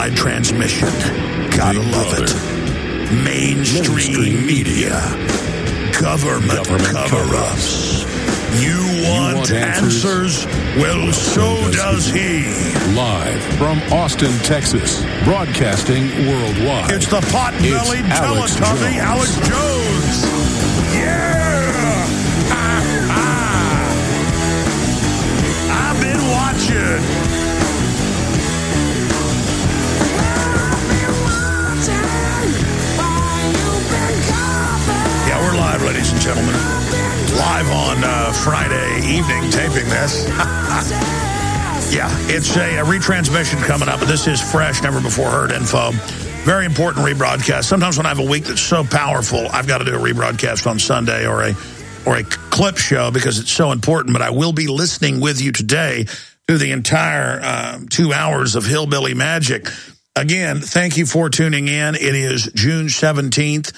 worldwide transmission. Gotta love it. Mainstream media. Government cover-ups. You want answers? Well, so does he. Live from Austin, Texas, broadcasting worldwide. It's the pot-bellied Teletubby, Alex Jones. Yeah! I've been watching. Yeah, we're live, ladies and gentlemen. Live on Friday evening, taping this. Yeah, it's a retransmission coming up, but this is fresh, never before heard info. Very important rebroadcast. Sometimes when I have a week that's so powerful, I've got to do a rebroadcast on Sunday or a clip show because it's so important. But I will be listening with you today through the entire 2 hours of Hillbilly Magic. Again, thank you for tuning in. It is June 17th,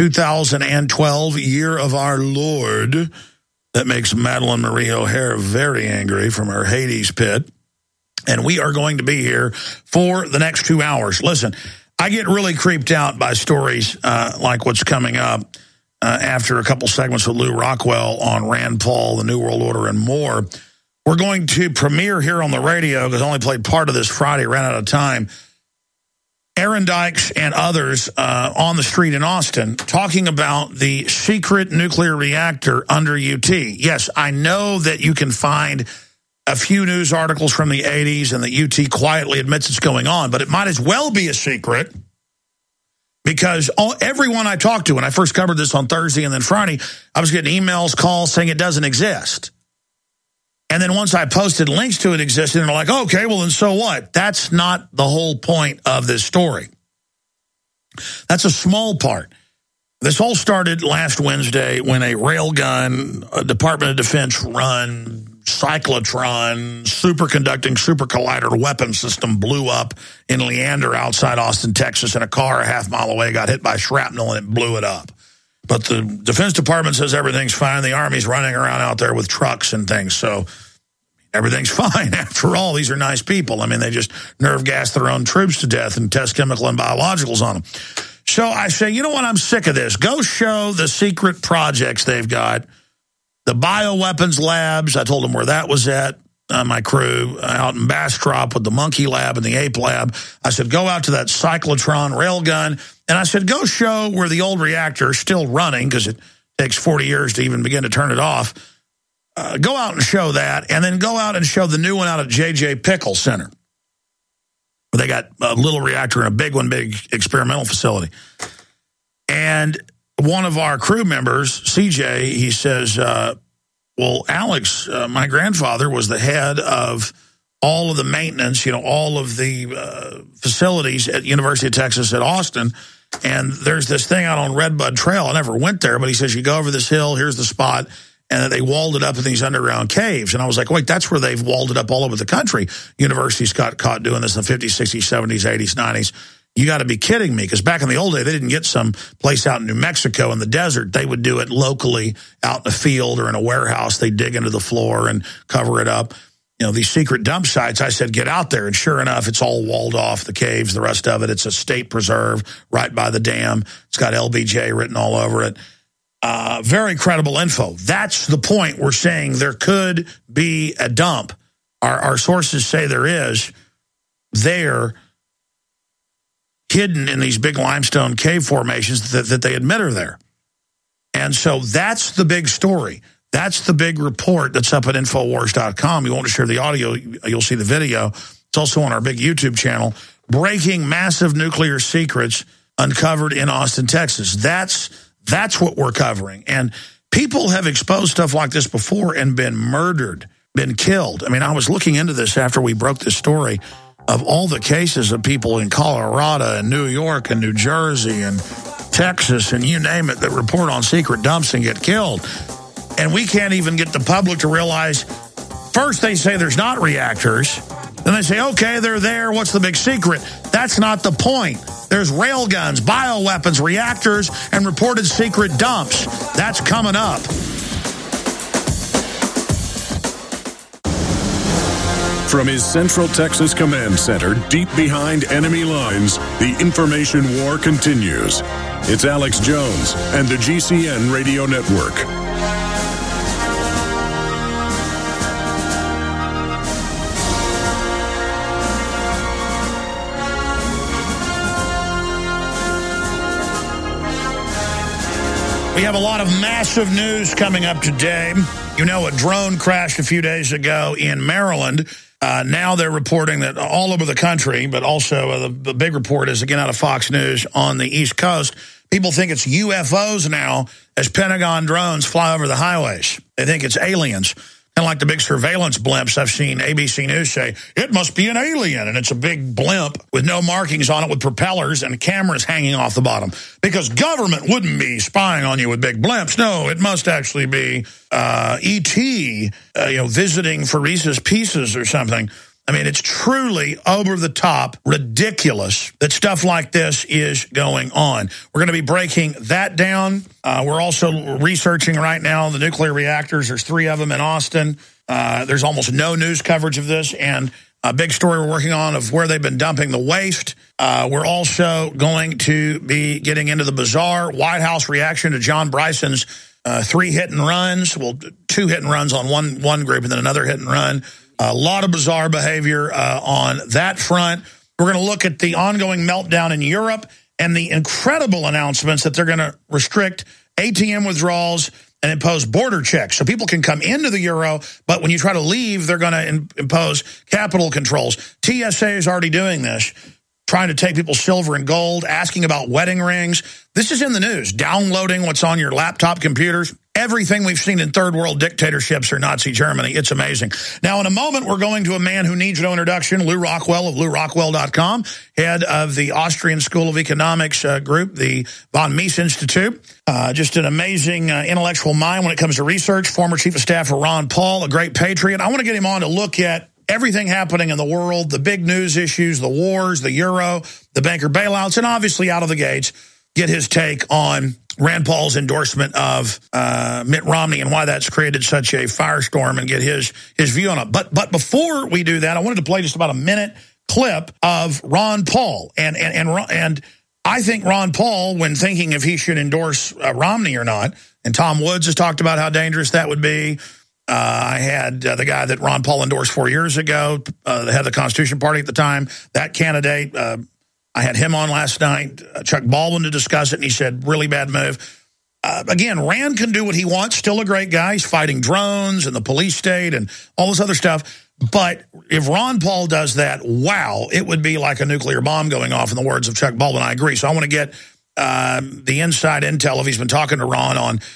2012, year of our Lord. That makes Madeline Marie O'Hare very angry from her Hades pit. And we are going to be here for the next 2 hours. Listen, I get really creeped out by stories like what's coming up after a couple segments with Lou Rockwell on Rand Paul, the New World Order, and more. We're going to premiere here on the radio, because I only played part of this Friday, ran out of time, Aaron Dykes and others on the street in Austin talking about the secret nuclear reactor under UT. Yes, I know that you can find a few news articles from the 80s and that UT quietly admits it's going on, but it might as well be a secret because everyone I talked to, when I first covered this on Thursday and then Friday, I was getting emails, calls saying it doesn't exist. And then once I posted links to it existing, they're like, okay, well, then so what? That's not the whole point of this story. That's a small part. This all started last Wednesday when a railgun, a Department of Defense run cyclotron superconducting super collider weapon system blew up in Leander outside Austin, Texas, and a car a half mile away got hit by shrapnel and it blew it up. But the Defense Department says everything's fine. The Army's running around out there with trucks and things, so everything's fine. After all, these are nice people. I mean, they just nerve gas their own troops to death and test chemical and biologicals on them. So I say, you know what? I'm sick of this. Go show the secret projects they've got. The bioweapons labs, I told them where that was at. My crew out in Bastrop with the monkey lab and the ape lab. I said, go out to that cyclotron railgun. And I said, go show where the old reactor is still running, because it takes 40 years to even begin to turn it off. Go out and show that, and then go out and show the new one out at J.J. Pickle Center, where they got a little reactor and a big one, big experimental facility. And one of our crew members, CJ, he says, well, Alex, my grandfather was the head of all of the maintenance, all of the facilities at University of Texas at Austin. And there's this thing out on Redbud Trail. I never went there, but he says, you go over this hill, here's the spot. And they walled it up in these underground caves. And I was like, wait, that's where they've walled it up all over the country. Universities got caught doing this in the 50s, 60s, 70s, 80s, 90s. You got to be kidding me, because back in the old day, they didn't get some place out in New Mexico in the desert. They would do it locally out in a field or in a warehouse. They dig into the floor and cover it up. These secret dump sites, I said, get out there. And sure enough, it's all walled off, the caves, the rest of it. It's a state preserve right by the dam. It's got LBJ written all over it. Very credible info. That's the point. We're saying there could be a dump. Our sources say there is. There, hidden in these big limestone cave formations that they admit are there. And so that's the big story. That's the big report that's up at Infowars.com. You want to share the audio, you'll see the video. It's also on our big YouTube channel. Breaking massive nuclear secrets uncovered in Austin, Texas. That's what we're covering. And people have exposed stuff like this before and been murdered, been killed. I mean, I was looking into this after we broke this story of all the cases of people in Colorado and New York and New Jersey and Texas and you name it that report on secret dumps and get killed. And we can't even get the public to realize, first they say there's not reactors. Then they say, okay, they're there. What's the big secret? That's not the point. There's railguns, bioweapons, reactors, and reported secret dumps. That's coming up. From his Central Texas Command Center, deep behind enemy lines, the information war continues. It's Alex Jones and the GCN Radio Network. We have a lot of massive news coming up today. You know, a drone crashed a few days ago in Maryland. Now they're reporting that all over the country, but also the big report is, again, out of Fox News on the East Coast. People think it's UFOs now as Pentagon drones fly over the highways. They think it's aliens. Kind of like the big surveillance blimps I've seen ABC News say, it must be an alien. And it's a big blimp with no markings on it with propellers and cameras hanging off the bottom. Because government wouldn't be spying on you with big blimps. No, it must actually be E.T., visiting for Reese's Pieces or something. I mean, it's truly over-the-top, ridiculous that stuff like this is going on. We're going to be breaking that down. We're also researching right now the nuclear reactors. There's 3 of them in Austin. There's almost no news coverage of this, and a big story we're working on of where they've been dumping the waste. We're also going to be getting into the bizarre White House reaction to John Bryson's 3 hit-and-runs. Well, 2 hit-and-runs on one group and then another hit-and-run. A lot of bizarre behavior on that front. We're going to look at the ongoing meltdown in Europe and the incredible announcements that they're going to restrict ATM withdrawals and impose border checks. So people can come into the euro, but when you try to leave, they're going to impose capital controls. TSA is already doing this, trying to take people's silver and gold, asking about wedding rings. This is in the news, downloading what's on your laptop computers. Everything we've seen in third world dictatorships or Nazi Germany. It's amazing. Now, in a moment, we're going to a man who needs no introduction, Lew Rockwell of LewRockwell.com, head of the Austrian School of Economics group, the von Mises Institute. Just an amazing intellectual mind when it comes to research. Former chief of staff for Ron Paul, a great patriot. I want to get him on to look at everything happening in the world, the big news issues, the wars, the euro, the banker bailouts, and obviously out of the gates, get his take on Rand Paul's endorsement of Mitt Romney and why that's created such a firestorm, and get his view on it. But before we do that, I wanted to play just about a minute clip of Ron Paul. And I think Ron Paul, when thinking if he should endorse Romney or not, and Tom Woods has talked about how dangerous that would be. I had the guy that Ron Paul endorsed 4 years ago, the head of the Constitution Party at the time, that candidate. I had him on last night, Chuck Baldwin, to discuss it, and he said, really bad move. Again, Rand can do what he wants, still a great guy. He's fighting drones and the police state and all this other stuff. But if Ron Paul does that, wow, it would be like a nuclear bomb going off, in the words of Chuck Baldwin. I agree. So I want to get the inside intel, if he's been talking to Ron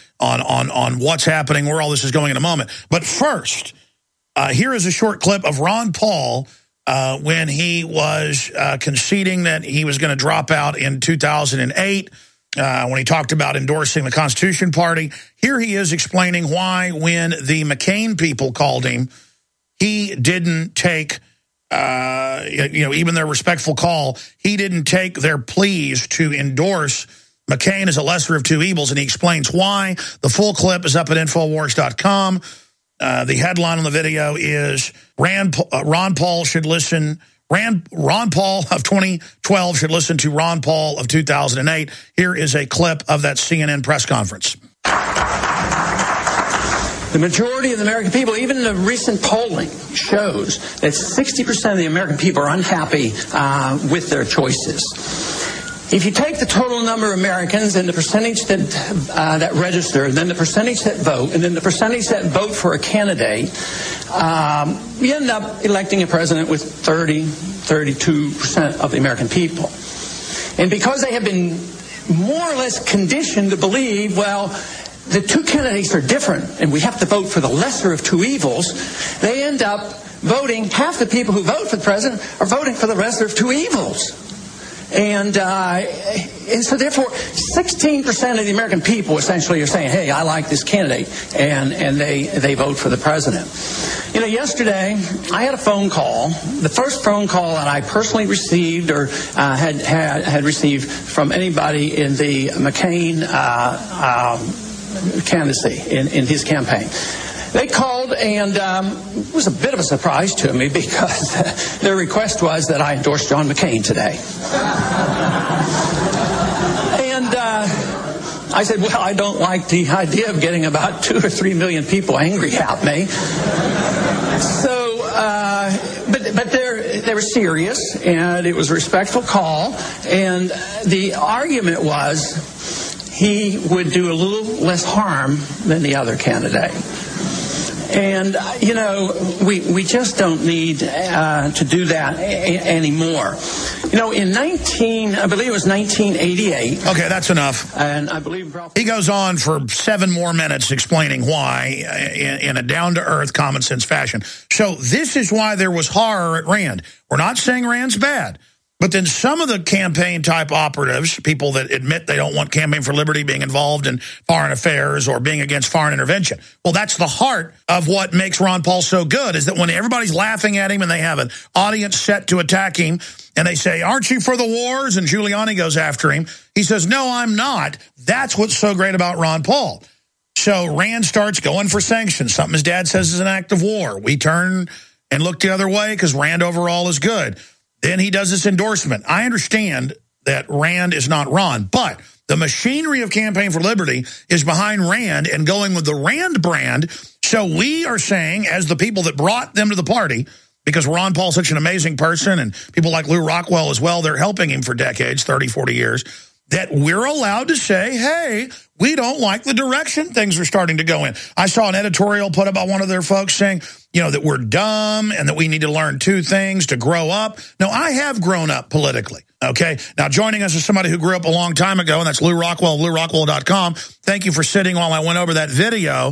on what's happening, where all this is going in a moment. But first, here is a short clip of Ron Paul when he was conceding that he was going to drop out in 2008, when he talked about endorsing the Constitution Party. Here he is explaining why, when the McCain people called him, he didn't take, even their respectful call, he didn't take their pleas to endorse McCain as a lesser of two evils, and he explains why. The full clip is up at Infowars.com. The headline on the video is Ron Paul should listen. Ron Paul of 2012 should listen to Ron Paul of 2008. Here is a clip of that CNN press conference. The majority of the American people, even the recent polling shows that 60% of the American people are unhappy with their choices. If you take the total number of Americans and the percentage that register, then the percentage that vote, and then the percentage that vote for a candidate, you end up electing a president with 32% of the American people. And because they have been more or less conditioned to believe, well, the two candidates are different and we have to vote for the lesser of two evils, they end up voting, half the people who vote for the president are voting for the lesser of two evils. And so therefore, 16% of the American people essentially are saying, hey, I like this candidate, and they vote for the president. You know, yesterday, I had a phone call, the first phone call that I personally received or had received from anybody in the McCain candidacy, in his campaign. They called, and it was a bit of a surprise to me because their request was that I endorse John McCain today. And I said, well, I don't like the idea of getting about 2 or 3 million people angry at me. So, but they were serious, and it was a respectful call, and the argument was he would do a little less harm than the other candidate. And, you know, we just don't need to do that anymore. You know, I believe it was 1988. Okay, that's enough. And I believe he goes on for 7 more minutes explaining why in a down-to-earth, common-sense fashion. So this is why there was horror at Rand. We're not saying Rand's bad. But then some of the campaign-type operatives, people that admit they don't want Campaign for Liberty being involved in foreign affairs or being against foreign intervention. Well, that's the heart of what makes Ron Paul so good, is that when everybody's laughing at him and they have an audience set to attack him, and they say, aren't you for the wars? And Giuliani goes after him. He says, no, I'm not. That's what's so great about Ron Paul. So Rand starts going for sanctions, something his dad says is an act of war. We turn and look the other way because Rand overall is good. Then he does this endorsement. I understand that Rand is not Ron, but the machinery of Campaign for Liberty is behind Rand and going with the Rand brand. So we are saying, as the people that brought them to the party, because Ron Paul's such an amazing person, and people like Lew Rockwell as well, they're helping him for decades, 30, 40 years, that we're allowed to say, hey, we don't like the direction things are starting to go in. I saw an editorial put up by one of their folks saying, you know, that we're dumb and that we need to learn 2 things to grow up. No, I have grown up politically, okay? Now, joining us is somebody who grew up a long time ago, and that's Lew Rockwell, LewRockwell.com. Thank you for sitting while I went over that video.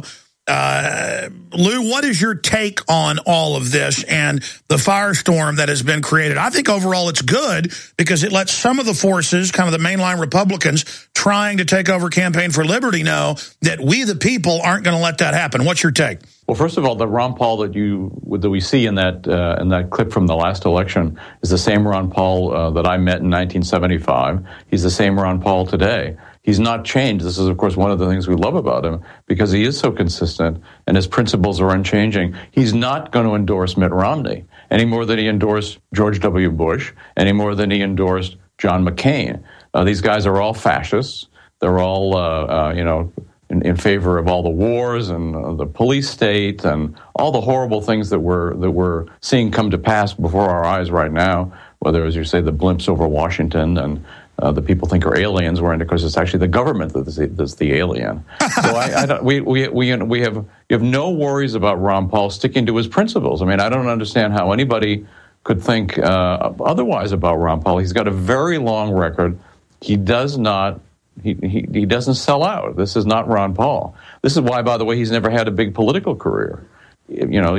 Lew, what is your take on all of this and the firestorm that has been created? I think overall it's good because it lets some of the forces, kind of the mainline Republicans trying to take over Campaign for Liberty, know that we the people aren't going to let that happen. What's your take? Well, first of all, the Ron Paul that we see in that clip from the last election is the same Ron Paul that I met in 1975. He's the same Ron Paul today. He's not changed. This is, of course, one of the things we love about him because he is so consistent and his principles are unchanging. He's not going to endorse Mitt Romney any more than he endorsed George W. Bush, any more than he endorsed John McCain. These guys are all fascists. They're all, in favor of all the wars and the police state and all the horrible things that we're seeing come to pass before our eyes right now, whether, as you say, the blimps over Washington and the people think are aliens, when of course it's actually the government that's the alien. So we have no worries about Ron Paul sticking to his principles. I mean, I don't understand how anybody could think otherwise about Ron Paul. He's got a very long record. He does not. He doesn't sell out. This is not Ron Paul. This is why, by the way, he's never had a big political career. You know,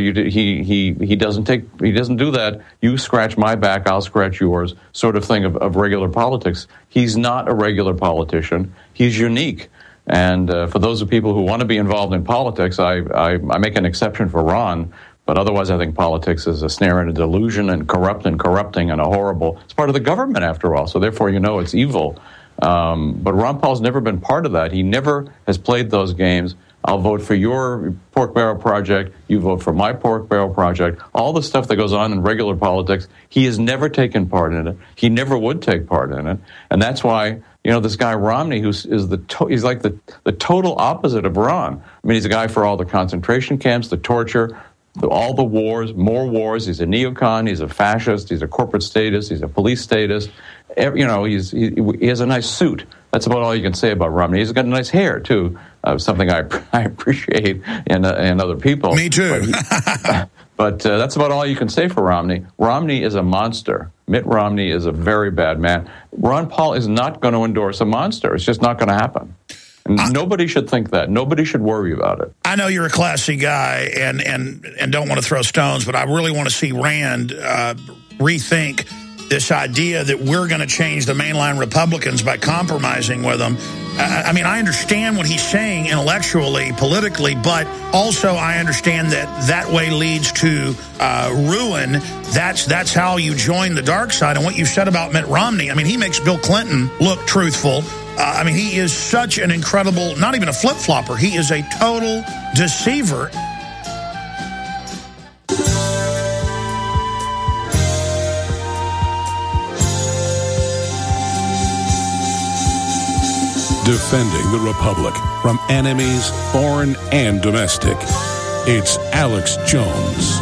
he doesn't do that. You scratch my back, I'll scratch yours sort of thing of regular politics. He's not a regular politician. He's unique. And for those of people who want to be involved in politics, I make an exception for Ron. But otherwise, I think politics is a snare and a delusion and corrupting and a horrible. It's part of the government, after all. So therefore, you know, it's evil. But Ron Paul's never been part of that. He never has played those games. I'll vote for your pork barrel project. You vote for my pork barrel project. All the stuff that goes on in regular politics, he has never taken part in it. He never would take part in it. And that's why, you know, this guy Romney, he's like the total opposite of Ron. I mean, he's a guy for all the concentration camps, the torture, all the wars, more wars. He's a neocon. He's a fascist. He's a corporate statist. He's a police statist. You know, he has a nice suit. That's about all you can say about Romney. He's got nice hair, too, something I appreciate in other people. Me too. But that's about all you can say for Romney. Romney is a monster. Mitt Romney is a very bad man. Ron Paul is not going to endorse a monster. It's just not going to happen. And nobody should think that. Nobody should worry about it. I know you're a classy guy and don't want to throw stones, but I really want to see Rand rethink this idea that we're going to change the mainline Republicans by compromising with them. I mean, I understand what he's saying intellectually, politically, but also I understand that way leads to ruin. That's how you join the dark side. And what you said about Mitt Romney, I mean, he makes Bill Clinton look truthful. I mean, he is such an incredible, not even a flip-flopper. He is a total deceiver. defending the Republic from enemies, foreign and domestic. It's Alex Jones.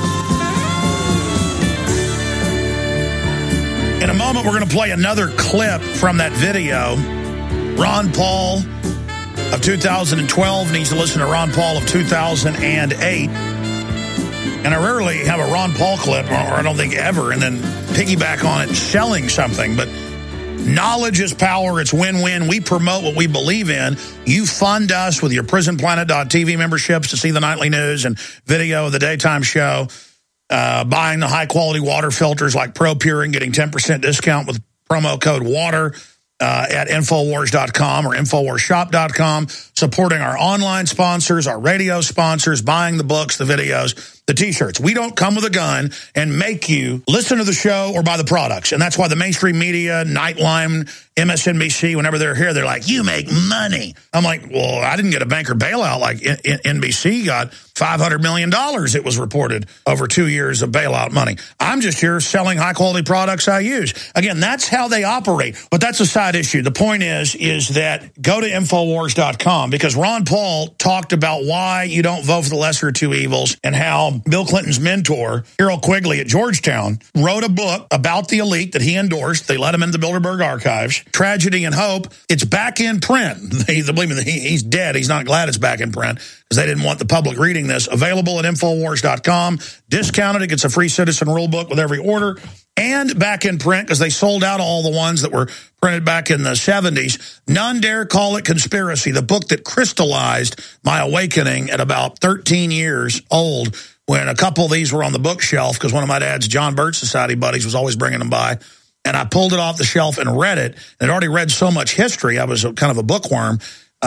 In a moment, we're going to play another clip from that video. Ron Paul of 2012 needs to listen to Ron Paul of 2008. And I rarely have a Ron Paul clip, or I don't think ever, and then piggyback on it selling something. But knowledge is power. It's win-win. We promote what we believe in. You fund us with your PrisonPlanet.tv memberships to see the nightly news and video of the daytime show. Buying the high-quality water filters like ProPure and getting 10% discount with promo code WATER at Infowars.com or InfoWarsShop.com. Supporting our online sponsors, our radio sponsors, buying the books, the videos, the T-shirts. We don't come with a gun and make you listen to the show or buy the products. And that's why the mainstream media, Nightline, MSNBC, whenever they're here, they're like, you make money. I'm like, well, I didn't get a banker bailout like NBC got. $500 million, it was reported, over 2 years of bailout money. I'm just here selling high-quality products I use. Again, that's how they operate. But that's a side issue. The point is that go to Infowars.com, because Ron Paul talked about why you don't vote for the lesser of two evils, and how Bill Clinton's mentor, Carroll Quigley at Georgetown, wrote a book about the elite that he endorsed. They let him into the Bilderberg archives, Tragedy and Hope. It's back in print. Believe me, he's dead. He's not glad it's back in print, because they didn't want the public reading this. Available at Infowars.com. Discounted. It gets a free citizen rule book with every order. And back in print, because they sold out all the ones that were printed back in the 70s. None dare call it conspiracy. The book that crystallized my awakening at about 13 years old, when a couple of these were on the bookshelf, because one of my dad's John Birch Society buddies was always bringing them by. And I pulled it off the shelf and read it. And I'd already read so much history. I was kind of a bookworm.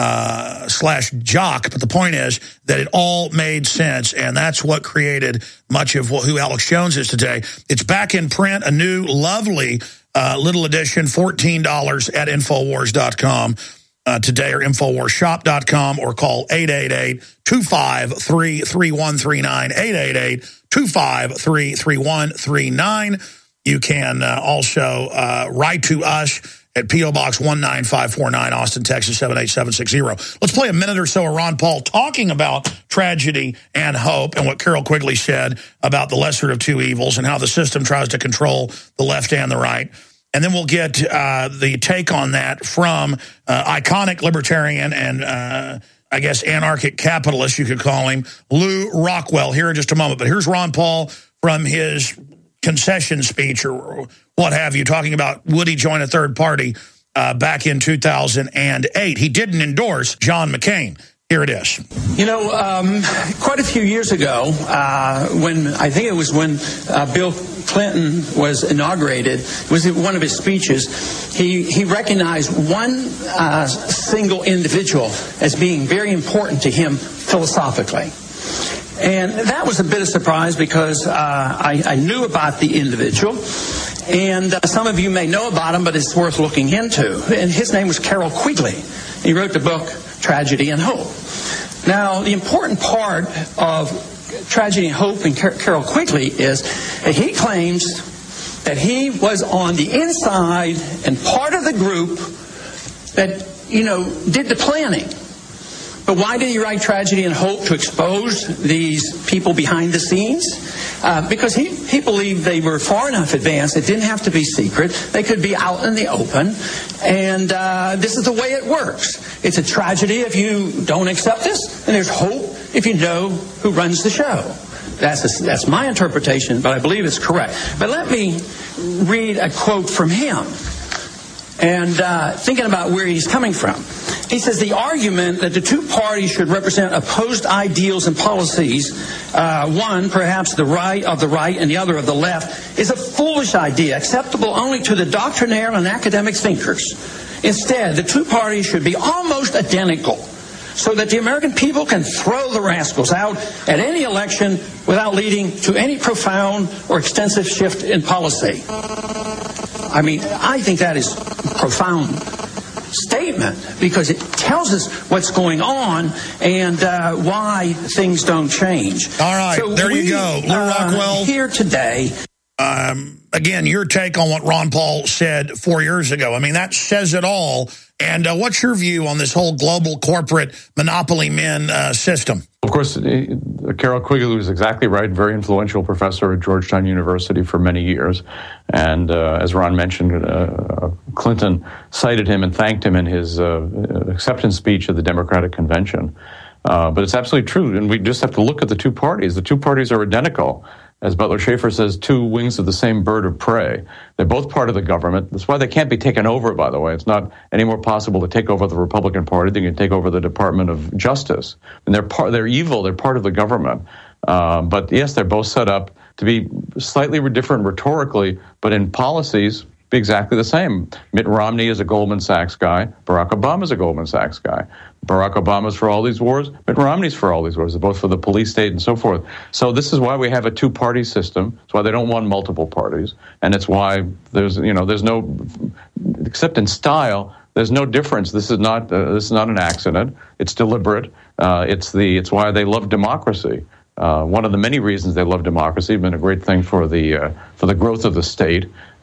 / jock, but the point is that it all made sense, and that's what created much of who Alex Jones is today. It's back in print, a new, lovely little edition, $14 at Infowars.com today, or InfoWarsShop.com, or call 888-253-3139, 888-253-3139. You can also write to us at P.O. Box 19549, Austin, Texas, 78760. Let's play a minute or so of Ron Paul talking about tragedy and hope, and what Carroll Quigley said about the lesser of two evils and how the system tries to control the left and the right. And then we'll get the take on that from iconic libertarian and I guess anarchic capitalist, you could call him, Lew Rockwell, here in just a moment. But here's Ron Paul from his concession speech or what have you, talking about would he join a third party back in 2008. He didn't endorse John McCain. Here it is. You know, quite a few years ago, when I think it was when Bill Clinton was inaugurated, it was one of his speeches, he recognized one single individual as being very important to him philosophically. And that was a bit of surprise, because I knew about the individual, and some of you may know about him, but it's worth looking into. And his name was Carroll Quigley. He wrote the book Tragedy and Hope. Now, the important part of Tragedy and Hope and Carroll Quigley is that he claims that he was on the inside and part of the group that, did the planning. But why did he write Tragedy and Hope? To expose these people behind the scenes? Because he believed they were far enough advanced. It didn't have to be secret. They could be out in the open. And this is the way it works. It's a tragedy if you don't accept this, and there's hope if you know who runs the show. That's my interpretation, but I believe it's correct. But let me read a quote from him, and thinking about where he's coming from. He says, the argument that the two parties should represent opposed ideals and policies, one, perhaps the right and the other of the left, is a foolish idea, acceptable only to the doctrinaire and academic thinkers. Instead, the two parties should be almost identical, so that the American people can throw the rascals out at any election without leading to any profound or extensive shift in policy. I mean, I think that is profound statement, because it tells us what's going on and why things don't change. All right, so there you go. Lew Rockwell here today. Again, your take on what Ron Paul said 4 years ago. I mean, that says it all. And what's your view on this whole global corporate monopoly men system? Of course, Carroll Quigley was exactly right. Very influential professor at Georgetown University for many years. And as Ron mentioned, Clinton cited him and thanked him in his acceptance speech at the Democratic Convention. But it's absolutely true. And we just have to look at the two parties. The two parties are identical. As Butler Schaefer says, two wings of the same bird of prey. They're both part of the government. That's why they can't be taken over, by the way. It's not any more possible to take over the Republican Party than you can take over the Department of Justice. And they're evil. They're part of the government. But yes, they're both set up to be slightly different rhetorically, but in policies, be exactly the same. Mitt Romney is a Goldman Sachs guy. Barack Obama is a Goldman Sachs guy. Barack Obama's for all these wars. Mitt Romney's for all these wars. They're both for the police state and so forth. So this is why we have a two-party system. It's why they don't want multiple parties, and it's why there's no, except in style, there's no difference. This is not an accident. It's deliberate. It's why they love democracy. One of the many reasons they love democracy has been a great thing for the growth of the state.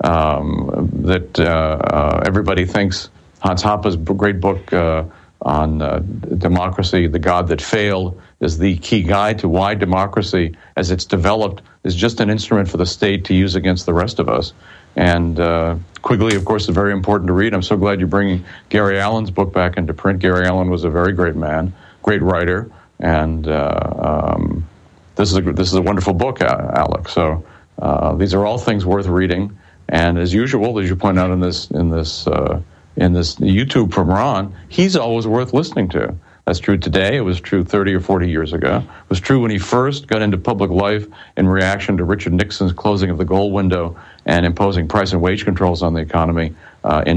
Everybody thinks Hans Hoppe's great book on democracy, The God That Failed, is the key guide to why democracy, as it's developed, is just an instrument for the state to use against the rest of us. And Quigley, of course, is very important to read. I'm so glad you're bringing Gary Allen's book back into print. Gary Allen was a very great man, great writer, and this is a wonderful book, Alex. So these are all things worth reading. And as usual, as you point out in this YouTube from Ron, he's always worth listening to. That's true today. It was true 30 or 40 years ago. It was true when he first got into public life in reaction to Richard Nixon's closing of the gold window and imposing price and wage controls on the economy in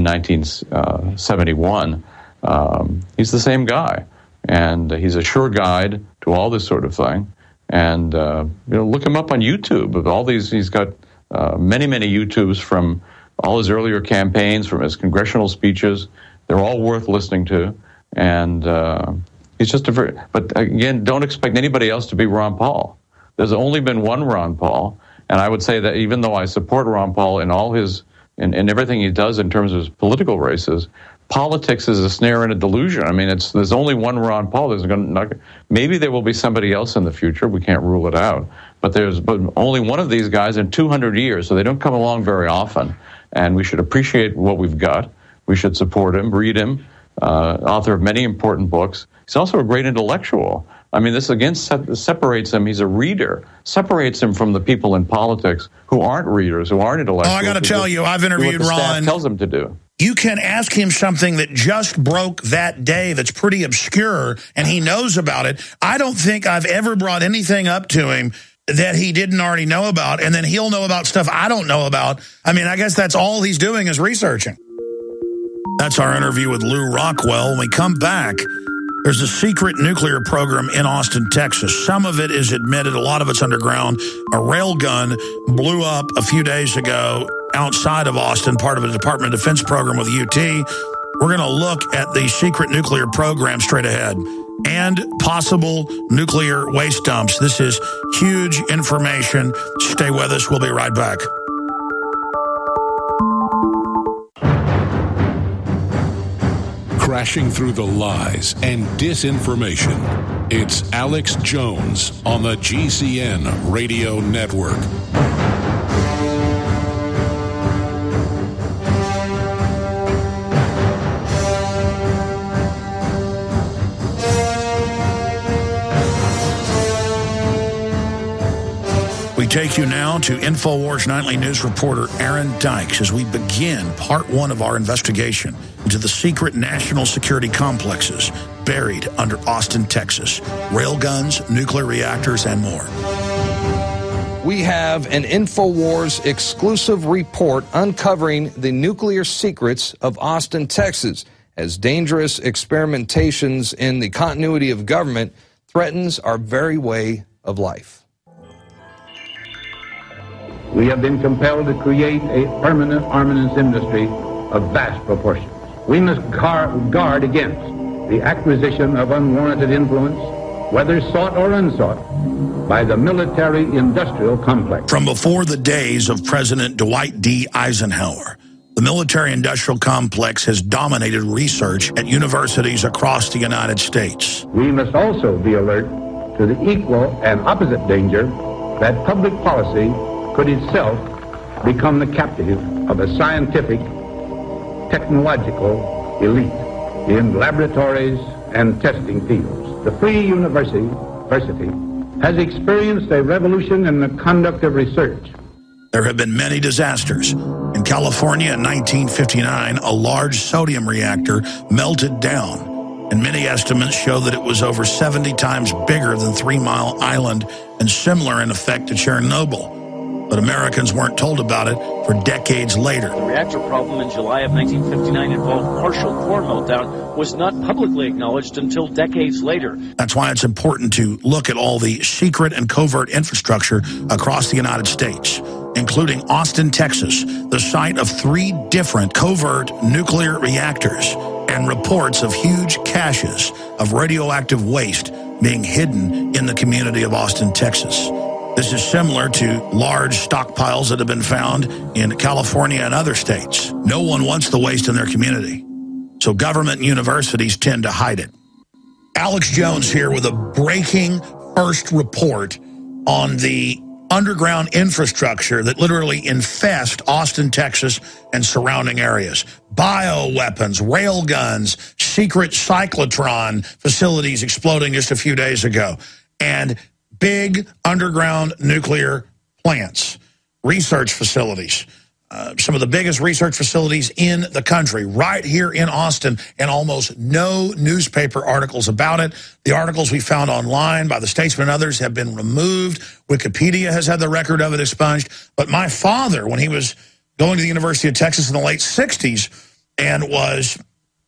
1971. He's the same guy, and he's a sure guide to all this sort of thing. And look him up on YouTube. Of all these, he's got many YouTubes from all his earlier campaigns, from his congressional speeches. They're all worth listening to. And he's just but again, don't expect anybody else to be Ron Paul. There's only been one Ron Paul. And I would say that even though I support Ron Paul in all his, in everything he does in terms of his political races, politics is a snare and a delusion. I mean, there's only one Ron Paul. Maybe there will be somebody else in the future. We can't rule it out. But there's only one of these guys in 200 years, so they don't come along very often. And we should appreciate what we've got. We should support him, read him, author of many important books. He's also a great intellectual. I mean, this again separates him. He's a reader, separates him from the people in politics who aren't readers, who aren't intellectuals. Oh, I got to tell you, I've interviewed Ron. Ron. Tells him to do. You can ask him something that just broke that day that's pretty obscure, and he knows about it. I don't think I've ever brought anything up to him that he didn't already know about, and then he'll know about stuff I don't know about. I mean, I guess that's all he's doing is researching. That's our interview with Lew Rockwell. When we come back, there's a secret nuclear program in Austin, Texas. Some of it is admitted, a lot of it's underground. A rail gun blew up a few days ago outside of Austin, part of a Department of Defense program with UT. We're going to look at the secret nuclear program straight ahead and possible nuclear waste dumps. This is huge information. Stay with us. We'll be right back. Crashing through the lies and disinformation. It's Alex Jones on the GCN Radio Network. We take you now to InfoWars Nightly News reporter Aaron Dykes as we begin part one of our investigation into the secret national security complexes buried under Austin, Texas. Railguns, nuclear reactors, and more. We have an InfoWars exclusive report uncovering the nuclear secrets of Austin, Texas, as dangerous experimentations in the continuity of government threatens our very way of life. We have been compelled to create a permanent armaments industry of vast proportions. We must guard against the acquisition of unwarranted influence, whether sought or unsought, by the military-industrial complex. From before the days of President Dwight D. Eisenhower, the military-industrial complex has dominated research at universities across the United States. We must also be alert to the equal and opposite danger that public policy could itself become the captive of a scientific, technological elite in laboratories and testing fields. The Free University has experienced a revolution in the conduct of research. There have been many disasters. In California in 1959, a large sodium reactor melted down, and many estimates show that it was over 70 times bigger than 3 Mile Island and similar in effect to Chernobyl. But Americans weren't told about it for decades later. The reactor problem in July of 1959 involved partial core meltdown was not publicly acknowledged until decades later. That's why it's important to look at all the secret and covert infrastructure across the United States, including Austin, Texas, the site of 3 different covert nuclear reactors, and reports of huge caches of radioactive waste being hidden in the community of Austin, Texas. This is similar to large stockpiles that have been found in California and other states. No one wants the waste in their community, so government and universities tend to hide it. Alex Jones here with a breaking first report on the underground infrastructure that literally infest Austin, Texas, and surrounding areas. Bioweapons, rail guns, secret cyclotron facilities exploding just a few days ago, and big underground nuclear plants, research facilities, some of the biggest research facilities in the country, right here in Austin, and almost no newspaper articles about it. The articles we found online by the Statesman and others have been removed. Wikipedia has had the record of it expunged. But my father, when he was going to the University of Texas in the late 60s and was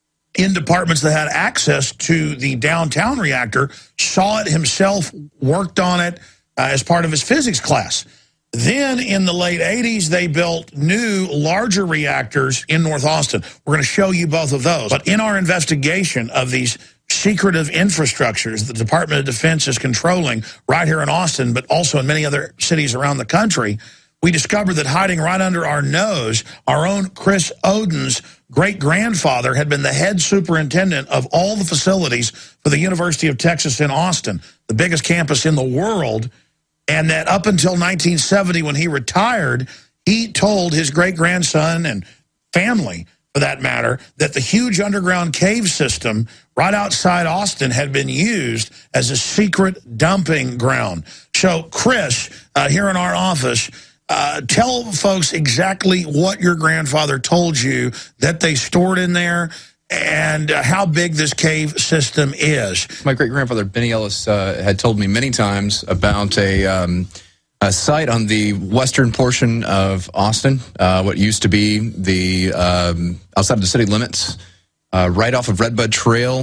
in departments that had access to the downtown reactor, saw it himself, worked on it as part of his physics class. Then in the late 80s, they built new, larger reactors in North Austin. We're going to show you both of those. But in our investigation of these secretive infrastructures the Department of Defense is controlling right here in Austin, but also in many other cities around the country, we discovered that hiding right under our nose, our own Chris Oden's great-grandfather had been the head superintendent of all the facilities for the University of Texas in Austin, the biggest campus in the world, and that up until 1970 when he retired, he told his great-grandson and family, for that matter, that the huge underground cave system right outside Austin had been used as a secret dumping ground. So, Chris, here in our office, tell folks exactly what your grandfather told you that they stored in there and how big this cave system is. My great-grandfather, Benny Ellis, had told me many times about a site on the western portion of Austin, what used to be the outside of the city limits, right off of Redbud Trail.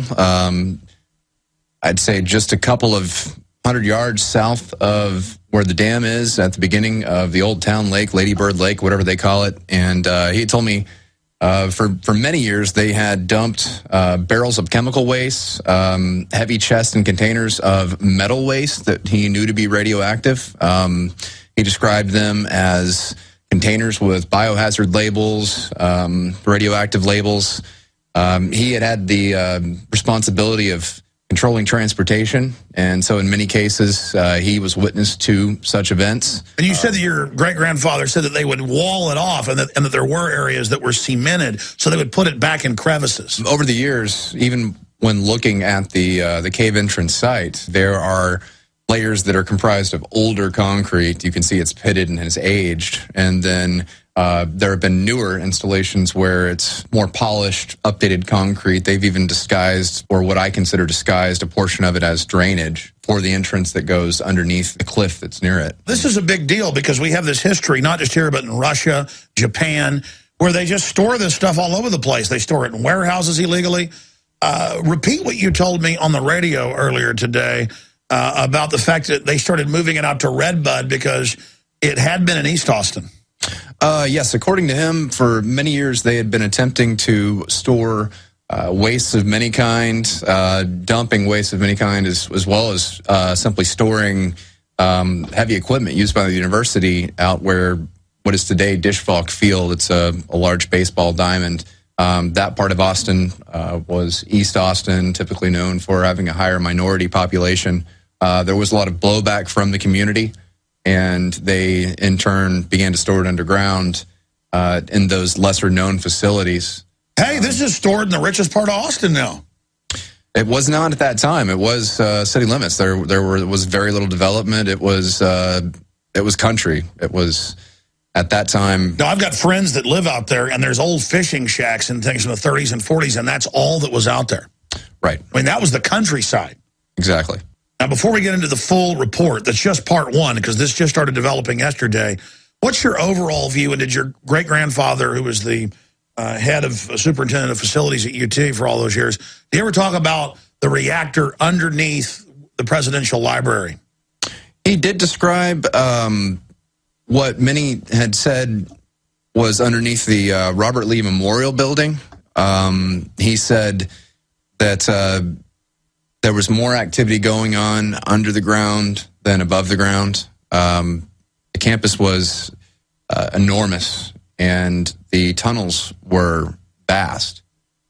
I'd say just a couple of 100 yards south of where the dam is at the beginning of the Old Town Lake, Lady Bird Lake, whatever they call it. And he told me for many years they had dumped barrels of chemical waste, heavy chests and containers of metal waste that he knew to be radioactive. He described them as containers with biohazard labels, radioactive labels. He had the responsibility of controlling transportation, and so in many cases, he was witness to such events. And you said that your great-grandfather said that they would wall it off and that there were areas that were cemented, so they would put it back in crevices. Over the years, even when looking at the cave entrance site, there are layers that are comprised of older concrete. You can see it's pitted and has aged, and then there have been newer installations where it's more polished, updated concrete. They've even disguised, or what I consider disguised, a portion of it as drainage for the entrance that goes underneath the cliff that's near it. This is a big deal because we have this history, not just here, but in Russia, Japan, where they just store this stuff all over the place. They store it in warehouses illegally. Repeat what you told me on the radio earlier today about the fact that they started moving it out to Redbud because it had been in East Austin. Yes, according to him, for many years they had been attempting to store wastes of many kind, dumping waste of many kind, as well as simply storing heavy equipment used by the university out where what is today Dishfalk Field. It's a large baseball diamond. That part of Austin was East Austin, typically known for having a higher minority population. There was a lot of blowback from the community, and they, in turn, began to store it underground in those lesser-known facilities. Hey, this is stored in the richest part of Austin now. It was not at that time. It was city limits. There was very little development. It was country. It was, at that time. No, I've got friends that live out there, and there's old fishing shacks and things from the 30s and 40s, and that's all that was out there. Right. I mean, that was the countryside. Exactly. Now, before we get into the full report, that's just part one, because this just started developing yesterday. What's your overall view, and did your great-grandfather, who was the head of superintendent of facilities at UT for all those years, did he ever talk about the reactor underneath the presidential library? He did describe what many had said was underneath the Robert Lee Memorial Building. He said that there was more activity going on under the ground than above the ground. The campus was enormous, and the tunnels were vast.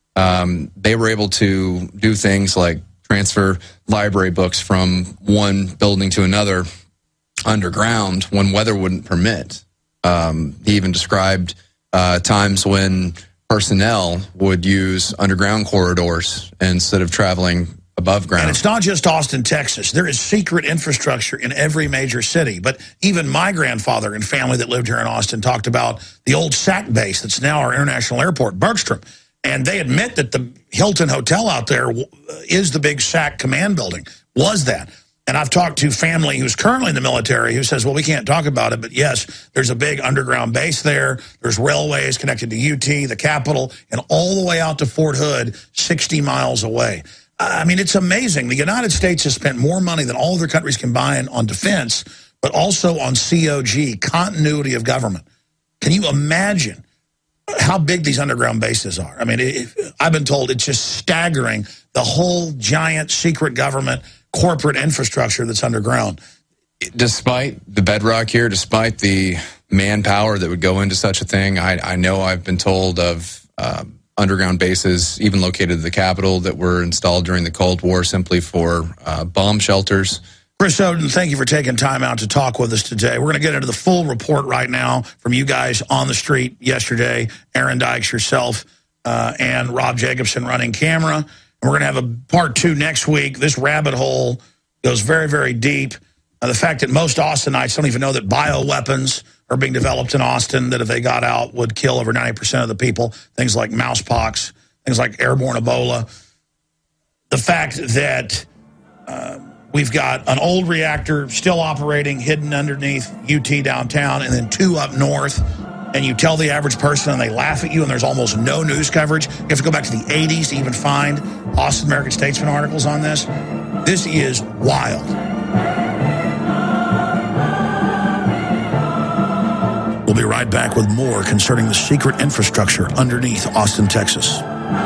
They were able to do things like transfer library books from one building to another underground when weather wouldn't permit. He even described times when personnel would use underground corridors instead of traveling above ground. And it's not just Austin, Texas. There is secret infrastructure in every major city. But even my grandfather and family that lived here in Austin talked about the old SAC base that's now our international airport, Bergstrom. And they admit that the Hilton Hotel out there is the big SAC command building, was that. And I've talked to family who's currently in the military who says, well, we can't talk about it, but yes, there's a big underground base there. There's railways connected to UT, the Capitol, and all the way out to Fort Hood, 60 miles away. I mean, it's amazing. The United States has spent more money than all other countries combined on defense, but also on COG, continuity of government. Can you imagine how big these underground bases are? I mean, I've been told it's just staggering, the whole giant secret government corporate infrastructure that's underground. Despite the bedrock here, despite the manpower that would go into such a thing, I know I've been told of underground bases, even located at the Capitol, that were installed during the Cold War simply for bomb shelters. Chris Oden, thank you for taking time out to talk with us today. We're going to get into the full report right now from you guys on the street yesterday, Aaron Dykes, yourself, and Rob Jacobson running camera. And we're going to have a part two next week. This rabbit hole goes very, very deep. The fact that most Austinites don't even know that bioweapons are being developed in Austin, that if they got out would kill over 90% of the people, things like mousepox, things like airborne Ebola. The fact that we've got an old reactor still operating, hidden underneath UT downtown, and then two up north, and you tell the average person and they laugh at you, and there's almost no news coverage. You have to go back to the 80s to even find Austin American Statesman articles on this. This is wild. We'll be right back with more concerning the secret infrastructure underneath Austin, Texas.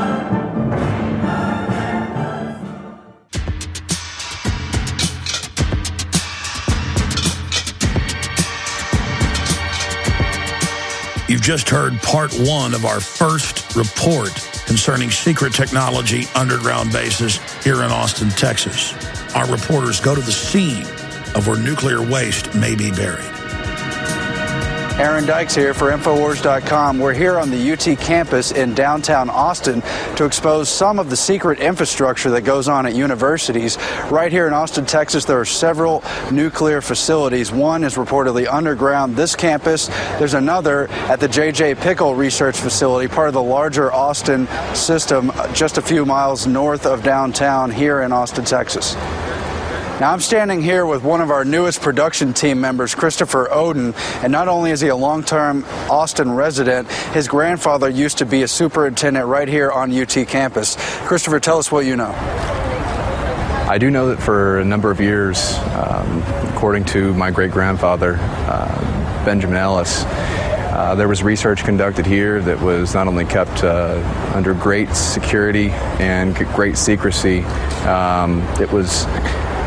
You've just heard part one of our first report concerning secret technology underground bases here in Austin, Texas. Our reporters go to the scene of where nuclear waste may be buried. Aaron Dykes here for Infowars.com. We're here on the UT campus in downtown Austin to expose some of the secret infrastructure that goes on at universities. Right here in Austin, Texas, there are several nuclear facilities. One is reportedly underground this campus. There's another at the J.J. Pickle Research Facility, part of the larger Austin system, just a few miles north of downtown here in Austin, Texas. Now, I'm standing here with one of our newest production team members, Christopher Oden, and not only is he a long-term Austin resident, his grandfather used to be a superintendent right here on UT campus. Christopher, tell us what you know. I do know that for a number of years, according to my great-grandfather, Benjamin Ellis, there was research conducted here that was not only kept under great security and great secrecy, it was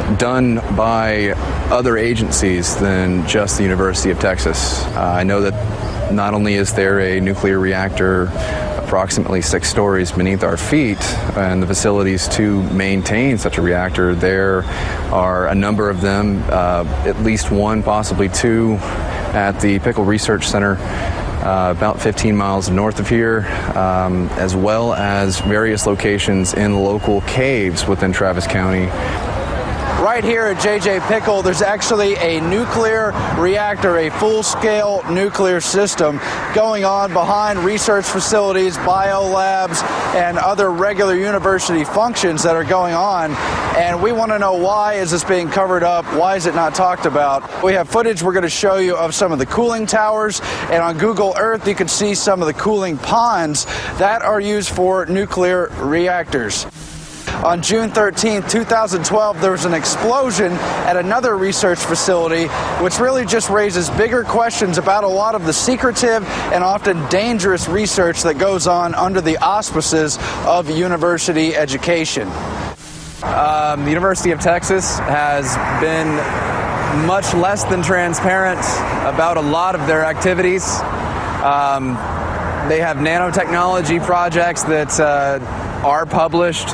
done by other agencies than just the University of Texas. I know that not only is there a nuclear reactor approximately 6 stories beneath our feet and the facilities to maintain such a reactor, there are a number of them, at least 1, possibly 2, at the Pickle Research Center, about 15 miles north of here, as well as various locations in local caves within Travis County. Right here at J.J. Pickle, there's actually a nuclear reactor, a full-scale nuclear system going on behind research facilities, biolabs, and other regular university functions that are going on. And we want to know, why is this being covered up? Why is it not talked about? We have footage we're going to show you of some of the cooling towers, and on Google Earth you can see some of the cooling ponds that are used for nuclear reactors. On June 13, 2012, there was an explosion at another research facility, which really just raises bigger questions about a lot of the secretive and often dangerous research that goes on under the auspices of university education. The University of Texas has been much less than transparent about a lot of their activities. They have nanotechnology projects that are published,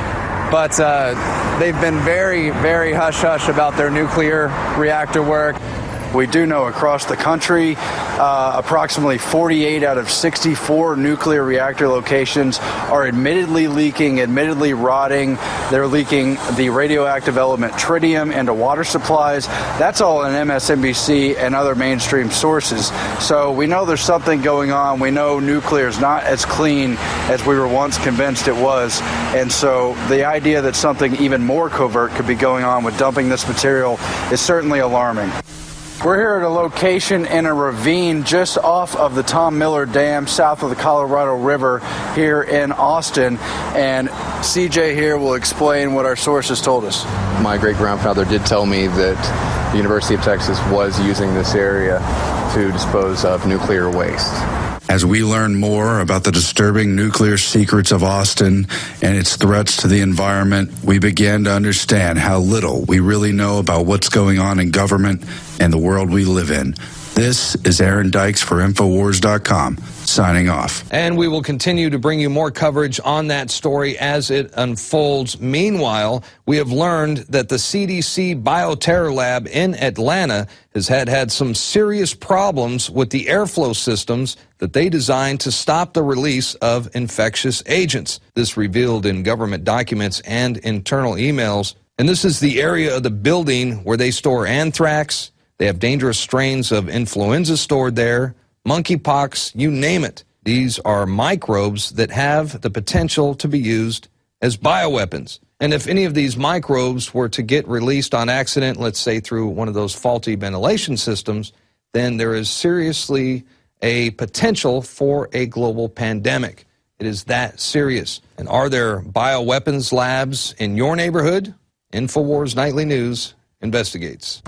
but they've been very, very hush-hush about their nuclear reactor work. We do know across the country, approximately 48 out of 64 nuclear reactor locations are admittedly leaking, admittedly rotting. They're leaking the radioactive element tritium into water supplies. That's all in MSNBC and other mainstream sources. So we know there's something going on. We know nuclear is not as clean as we were once convinced it was. And so the idea that something even more covert could be going on with dumping this material is certainly alarming. We're here at a location in a ravine just off of the Tom Miller Dam, south of the Colorado River here in Austin. And CJ here will explain what our sources told us. My great-grandfather did tell me that the University of Texas was using this area to dispose of nuclear waste. As we learn more about the disturbing nuclear secrets of Austin and its threats to the environment, we began to understand how little we really know about what's going on in government and the world we live in. This is Aaron Dykes for Infowars.com, signing off. And we will continue to bring you more coverage on that story as it unfolds. Meanwhile, we have learned that the CDC Bioterror Lab in Atlanta has had some serious problems with the airflow systems that they designed to stop the release of infectious agents. This revealed in government documents and internal emails. And this is the area of the building where they store anthrax. They have dangerous strains of influenza stored there, monkeypox, you name it. These are microbes that have the potential to be used as bioweapons. And if any of these microbes were to get released on accident, let's say through one of those faulty ventilation systems, then there is seriously a potential for a global pandemic. It is that serious. And are there bioweapons labs in your neighborhood? InfoWars Nightly News investigates.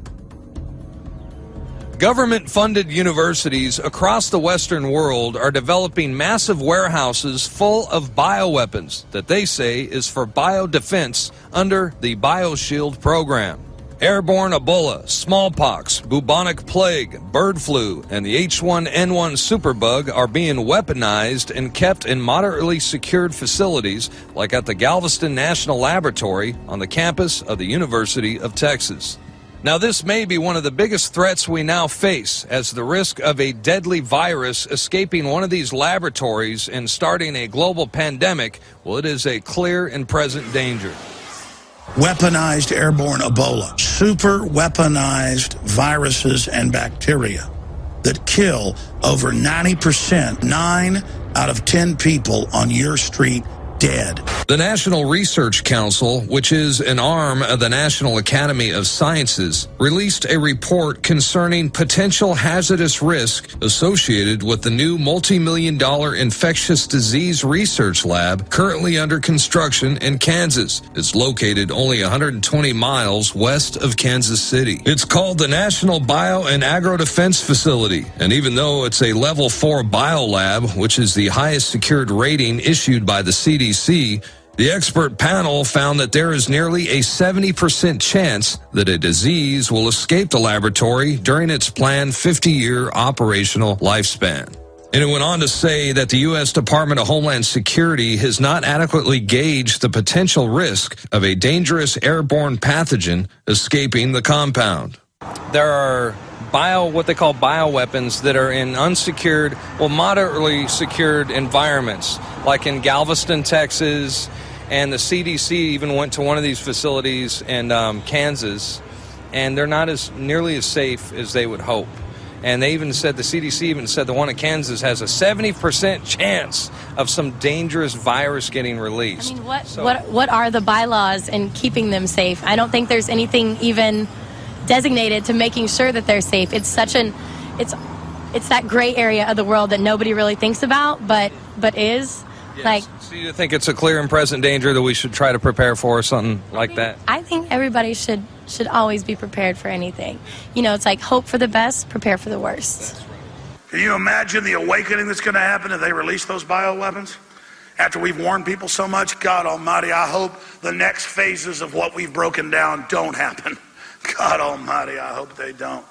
Government-funded universities across the Western world are developing massive warehouses full of bioweapons that they say is for biodefense under the BioShield program. Airborne Ebola, smallpox, bubonic plague, bird flu, and the H1N1 superbug are being weaponized and kept in moderately secured facilities like at the Galveston National Laboratory on the campus of the University of Texas. Now, this may be one of the biggest threats we now face, as the risk of a deadly virus escaping one of these laboratories and starting a global pandemic, well, it is a clear and present danger. Weaponized airborne Ebola, super weaponized viruses and bacteria that kill over 90%, 9 out of 10 people on your street dead. The National Research Council, which is an arm of the National Academy of Sciences, released a report concerning potential hazardous risk associated with the new multi-million-dollar infectious disease research lab currently under construction in Kansas. It's located only 120 miles west of Kansas City. It's called the National Bio and Agro Defense Facility, and even though it's a Level 4 biolab, which is the highest secured rating issued by the CDC, The expert panel found that there is nearly a 70% chance that a disease will escape the laboratory during its planned 50-year operational lifespan. And it went on to say that the U.S. Department of Homeland Security has not adequately gauged the potential risk of a dangerous airborne pathogen escaping the compound. There are what they call bioweapons that are in unsecured, moderately secured environments, like in Galveston, Texas, and the CDC even went to one of these facilities in Kansas, and they're not nearly as safe as they would hope. And they even said, the CDC even said the one in Kansas has a 70% chance of some dangerous virus getting released. I mean, what are the bylaws in keeping them safe? I don't think there's anything even designated to making sure that they're safe. It's it's that gray area of the world that nobody really thinks about, but is. Yes. So you think it's a clear and present danger that we should try to prepare for, or something like that? I think everybody should always be prepared for anything. It's like hope for the best, prepare for the worst. Can you imagine the awakening that's going to happen if they release those bioweapons? After we've warned people so much, God Almighty, I hope the next phases of what we've broken down don't happen. God Almighty, I hope they don't.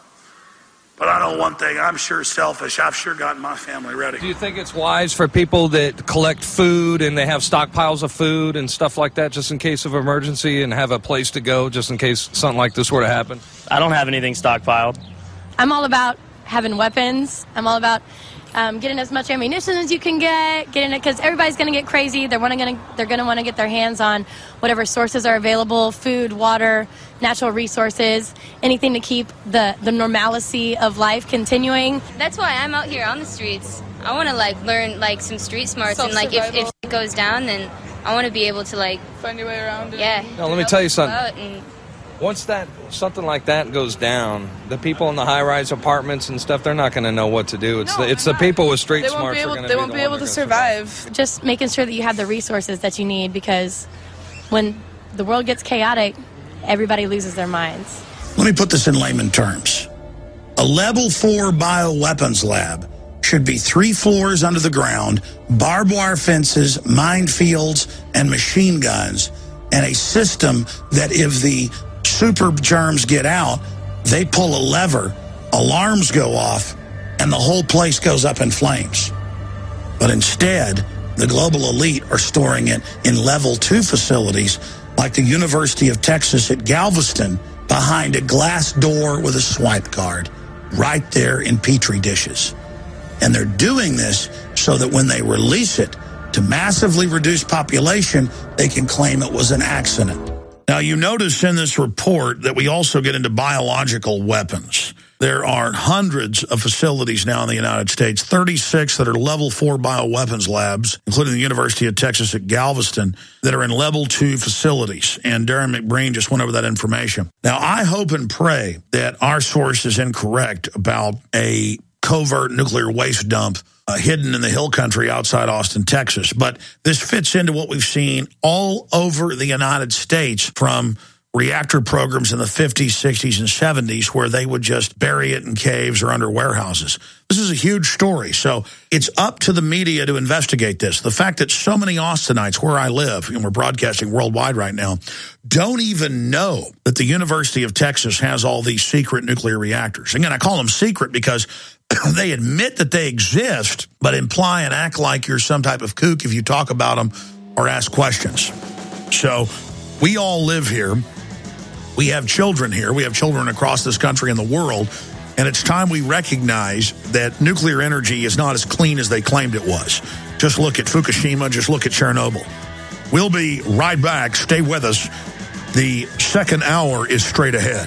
But I know one thing, I'm sure selfish. I've sure gotten my family ready. Do you think it's wise for people that collect food and they have stockpiles of food and stuff like that just in case of emergency and have a place to go just in case something like this were to happen? I don't have anything stockpiled. I'm all about having weapons. I'm all about getting as much ammunition as you can getting it, because everybody's going to get crazy. They're going to want to get their hands on whatever sources are available: food, water, natural resources, anything to keep the normalcy of life continuing. That's why I'm out here on the streets. I want to learn some street smarts, and if it goes down, then I want to be able to find your way around it. Yeah. Now, let me tell you something. Once something like that goes down, the people in the high-rise apartments and stuff, they're not going to know what to do. It's the people with street smarts are going to They won't be able to survive. Just making sure that you have the resources that you need, because when the world gets chaotic, everybody loses their minds. Let me put this in layman terms. A level 4 bioweapons lab should be 3 floors under the ground, barbed wire fences, minefields, and machine guns, and a system that if the super germs get out, they pull a lever, alarms go off, and the whole place goes up in flames. But instead, the global elite are storing it in level 2 facilities like the University of Texas at Galveston, behind a glass door with a swipe card, right there in Petri dishes. And they're doing this so that when they release it to massively reduce population, they can claim it was an accident. Now, you notice in this report that we also get into biological weapons. There are hundreds of facilities now in the United States, 36 that are level 4 bioweapons labs, including the University of Texas at Galveston, that are in level 2 facilities. And Darren McBreen just went over that information. Now, I hope and pray that our source is incorrect about a covert nuclear waste dump hidden in the hill country outside Austin, Texas. But this fits into what we've seen all over the United States from reactor programs in the 50s, 60s, and 70s, where they would just bury it in caves or under warehouses. This is a huge story. So it's up to the media to investigate this. The fact that so many Austinites, where I live, and we're broadcasting worldwide right now, don't even know that the University of Texas has all these secret nuclear reactors. Again, I call them secret because they admit that they exist, but imply and act like you're some type of kook if you talk about them or ask questions. So we all live here. We have children here. We have children across this country and the world. And it's time we recognize that nuclear energy is not as clean as they claimed it was. Just look at Fukushima. Just look at Chernobyl. We'll be right back. Stay with us. The second hour is straight ahead.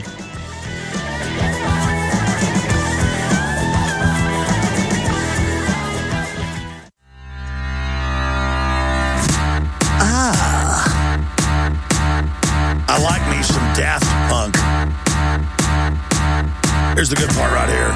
I like me some Daft Punk. Here's the good part right here.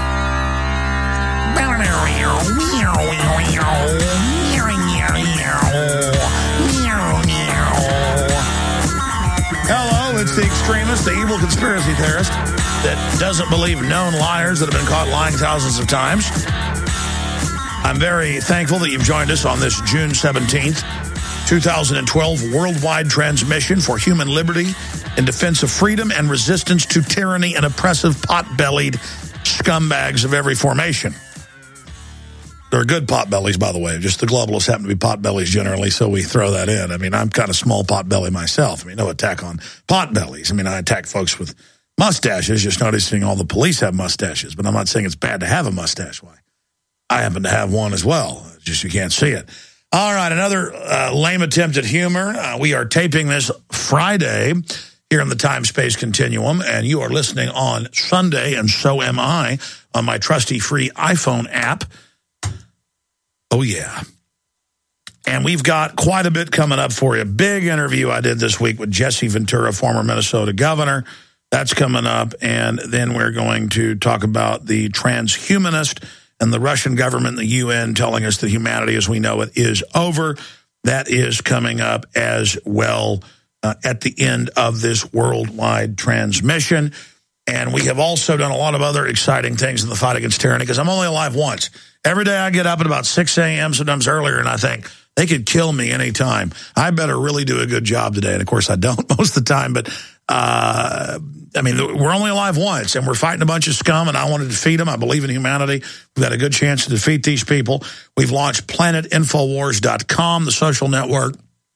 Hello, it's the extremist, the evil conspiracy theorist that doesn't believe known liars that have been caught lying thousands of times. I'm very thankful that you've joined us on this June 17th, 2012 worldwide transmission for human liberty in defense of freedom and resistance to tyranny and oppressive pot-bellied scumbags of every formation. They're good pot-bellies, by the way. Just the globalists happen to be pot-bellies generally, so we throw that in. I mean, I'm kind of small pot-belly myself. I mean, no attack on pot-bellies. I mean, I attack folks with mustaches, just noticing all the police have mustaches. But I'm not saying it's bad to have a mustache. Why? I happen to have one as well. Just you can't see it. All right, another lame attempt at humor. We are taping this Friday here in the time-space continuum, and you are listening on Sunday, and so am I, on my trusty free iPhone app. Oh, yeah. And we've got quite a bit coming up for you. Big interview I did this week with Jesse Ventura, former Minnesota governor. That's coming up. And then we're going to talk about the transhumanist and the Russian government and the UN telling us that humanity as we know it is over. That is coming up as well at the end of this worldwide transmission. And we have also done a lot of other exciting things in the fight against tyranny, because I'm only alive once. Every day I get up at about 6 a.m., sometimes earlier, and I think, they could kill me anytime. I better really do a good job today. And, of course, I don't most of the time. But, I mean, we're only alive once, and we're fighting a bunch of scum, and I want to defeat them. I believe in humanity. We've got a good chance to defeat these people. We've launched PlanetInfowars.com, the social network.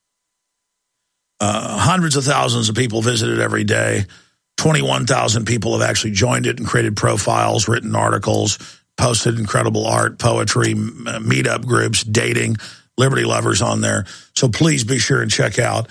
Hundreds of thousands of people visit it every day. 21,000 people have actually joined it and created profiles, written articles, posted incredible art, poetry, meetup groups, dating, liberty lovers on there. So please be sure and check out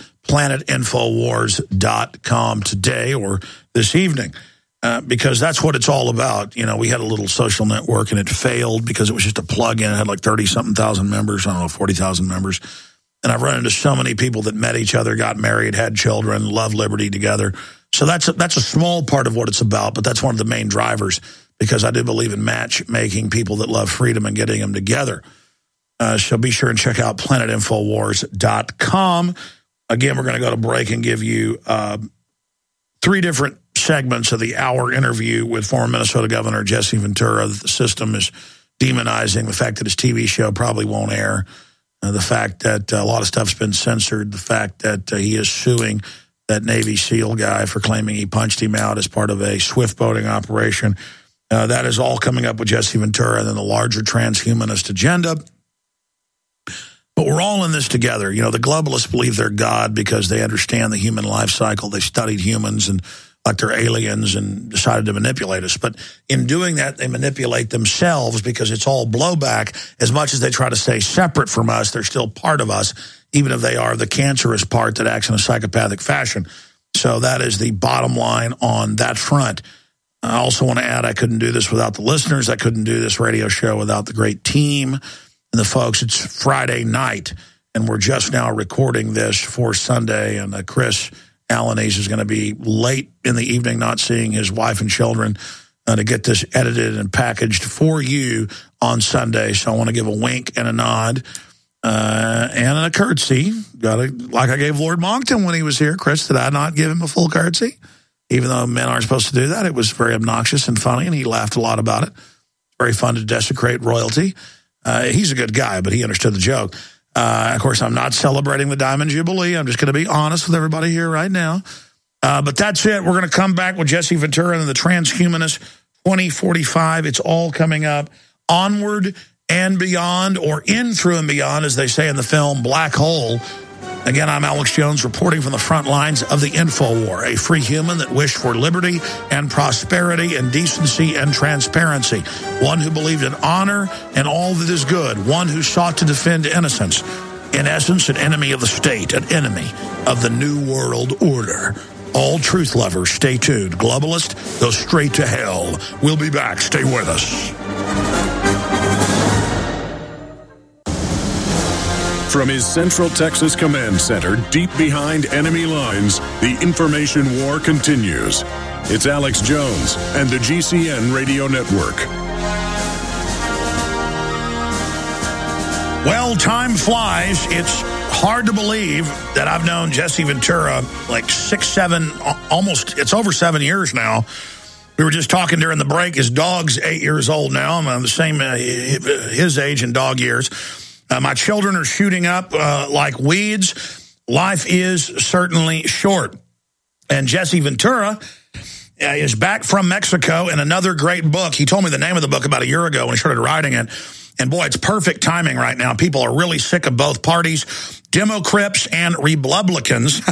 PlanetInfowars.com today or this evening, because that's what it's all about. You know, we had a little social network and it failed because it was just a plug-in. It had like 30-something thousand members, I don't know, 40,000 members. And I've run into so many people that met each other, got married, had children, love liberty together. So that's a small part of what it's about, but that's one of the main drivers, because I do believe in matchmaking people that love freedom and getting them together. So be sure and check out PlanetInfowars.com. Again, we're going to go to break and give you 3 different segments of the hour interview with former Minnesota Governor Jesse Ventura. The system is demonizing, the fact that his TV show probably won't air, the fact that a lot of stuff's been censored, the fact that he is suing that Navy SEAL guy for claiming he punched him out as part of a swift boating operation. That is all coming up with Jesse Ventura and then the larger transhumanist agenda. But we're all in this together. You know, the globalists believe they're God because they understand the human life cycle. They studied humans and like they're aliens and decided to manipulate us. But in doing that, they manipulate themselves because it's all blowback. As much as they try to stay separate from us, they're still part of us, even if they are the cancerous part that acts in a psychopathic fashion. So that is the bottom line on that front. I also want to add, I couldn't do this without the listeners. I couldn't do this radio show without the great team and the folks. It's Friday night, and we're just now recording this for Sunday, and Chris Alaniz is going to be late in the evening, not seeing his wife and children, to get this edited and packaged for you on Sunday. So I want to give a wink and a nod and a curtsy. Like I gave Lord Moncton when he was here. Chris, did I not give him a full curtsy? Even though men aren't supposed to do that, it was very obnoxious and funny, and he laughed a lot about it. Very fun to desecrate royalty. He's a good guy, but he understood the joke. Of course, I'm not celebrating the Diamond Jubilee. I'm just going to be honest with everybody here right now. But that's it. We're going to come back with Jesse Ventura and the Transhumanist 2045. It's all coming up. Onward and beyond, or in, through, and beyond, as they say in the film Black Hole. Again, I'm Alex Jones reporting from the front lines of the InfoWar, a free human that wished for liberty and prosperity and decency and transparency, one who believed in honor and all that is good, one who sought to defend innocence. In essence, an enemy of the state, an enemy of the New World Order. All truth lovers, stay tuned. Globalist, go straight to hell. We'll be back. Stay with us. From his Central Texas Command Center, deep behind enemy lines, the information war continues. It's Alex Jones and the GCN Radio Network. Well, time flies. It's hard to believe that I've known Jesse Ventura like 6, 7, almost, it's over 7 years now. We were just talking during the break. His dog's 8 years old now. I'm the same, his age in dog years. My children are shooting up like weeds. Life is certainly short. And Jesse Ventura is back from Mexico in another great book. He told me the name of the book about a year ago when he started writing it. And boy, it's perfect timing right now. People are really sick of both parties, Democrips and Republicans.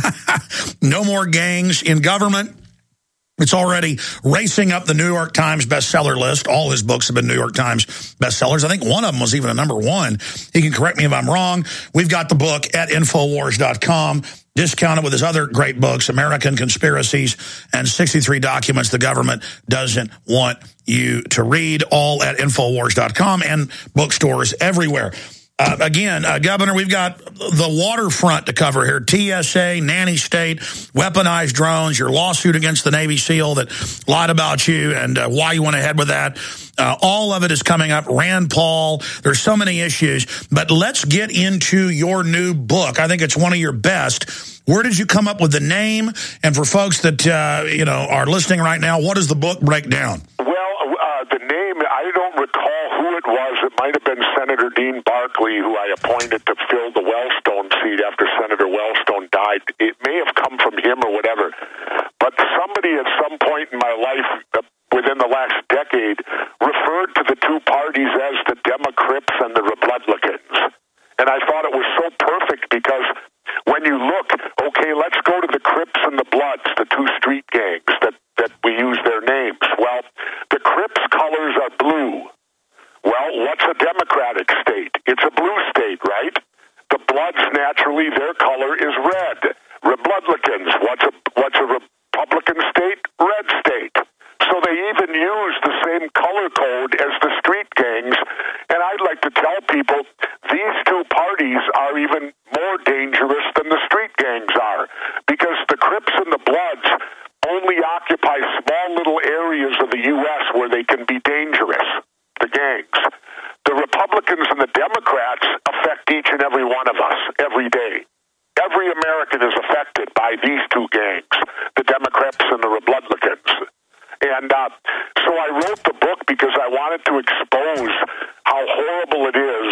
No more gangs in government. It's already racing up the New York Times bestseller list. All his books have been New York Times bestsellers. I think one of them was even a #1. He can correct me if I'm wrong. We've got the book at Infowars.com. Discounted with his other great books, American Conspiracies and 63 Documents the Government Doesn't Want You to Read, all at Infowars.com and bookstores everywhere. Again, Governor, we've got the waterfront to cover here. TSA, nanny state, weaponized drones, your lawsuit against the Navy SEAL that lied about you and why you went ahead with that. All of it is coming up. Rand Paul, there's so many issues. But let's get into your new book. I think it's one of your best. Where did you come up with the name? And for folks that are listening right now, what does the book break down? The name, I don't recall who it was. It might have been Senator Dean Barkley, who I appointed to fill the Wellstone seat after Senator Wellstone died. It may have come from him or whatever. But somebody at some point in my life, within the last decade, referred to the two parties as the Democrips and the Republicans. And I thought it was so perfect because when you look, okay, let's go to the Crips and the Bloods, the two street gangs that we use their names. Well, the Crips colors are blue. Well, what's a Democratic state? It's a blue state, right? The Bloods, naturally, their color is red. Republicans, what's a Republican state? Red state. So they even use the same color code as the street gangs. And I'd like to tell people these two parties are even more dangerous than the street gangs are, because the Crips and the Bloods only occupy small little areas of the U.S. where they can be dangerous, the gangs. The Republicans and the Democrats affect each and every one of us every day. Every American is affected by these two gangs, the Democrats and the Republicans. And so I wrote the book because I wanted to expose how horrible it is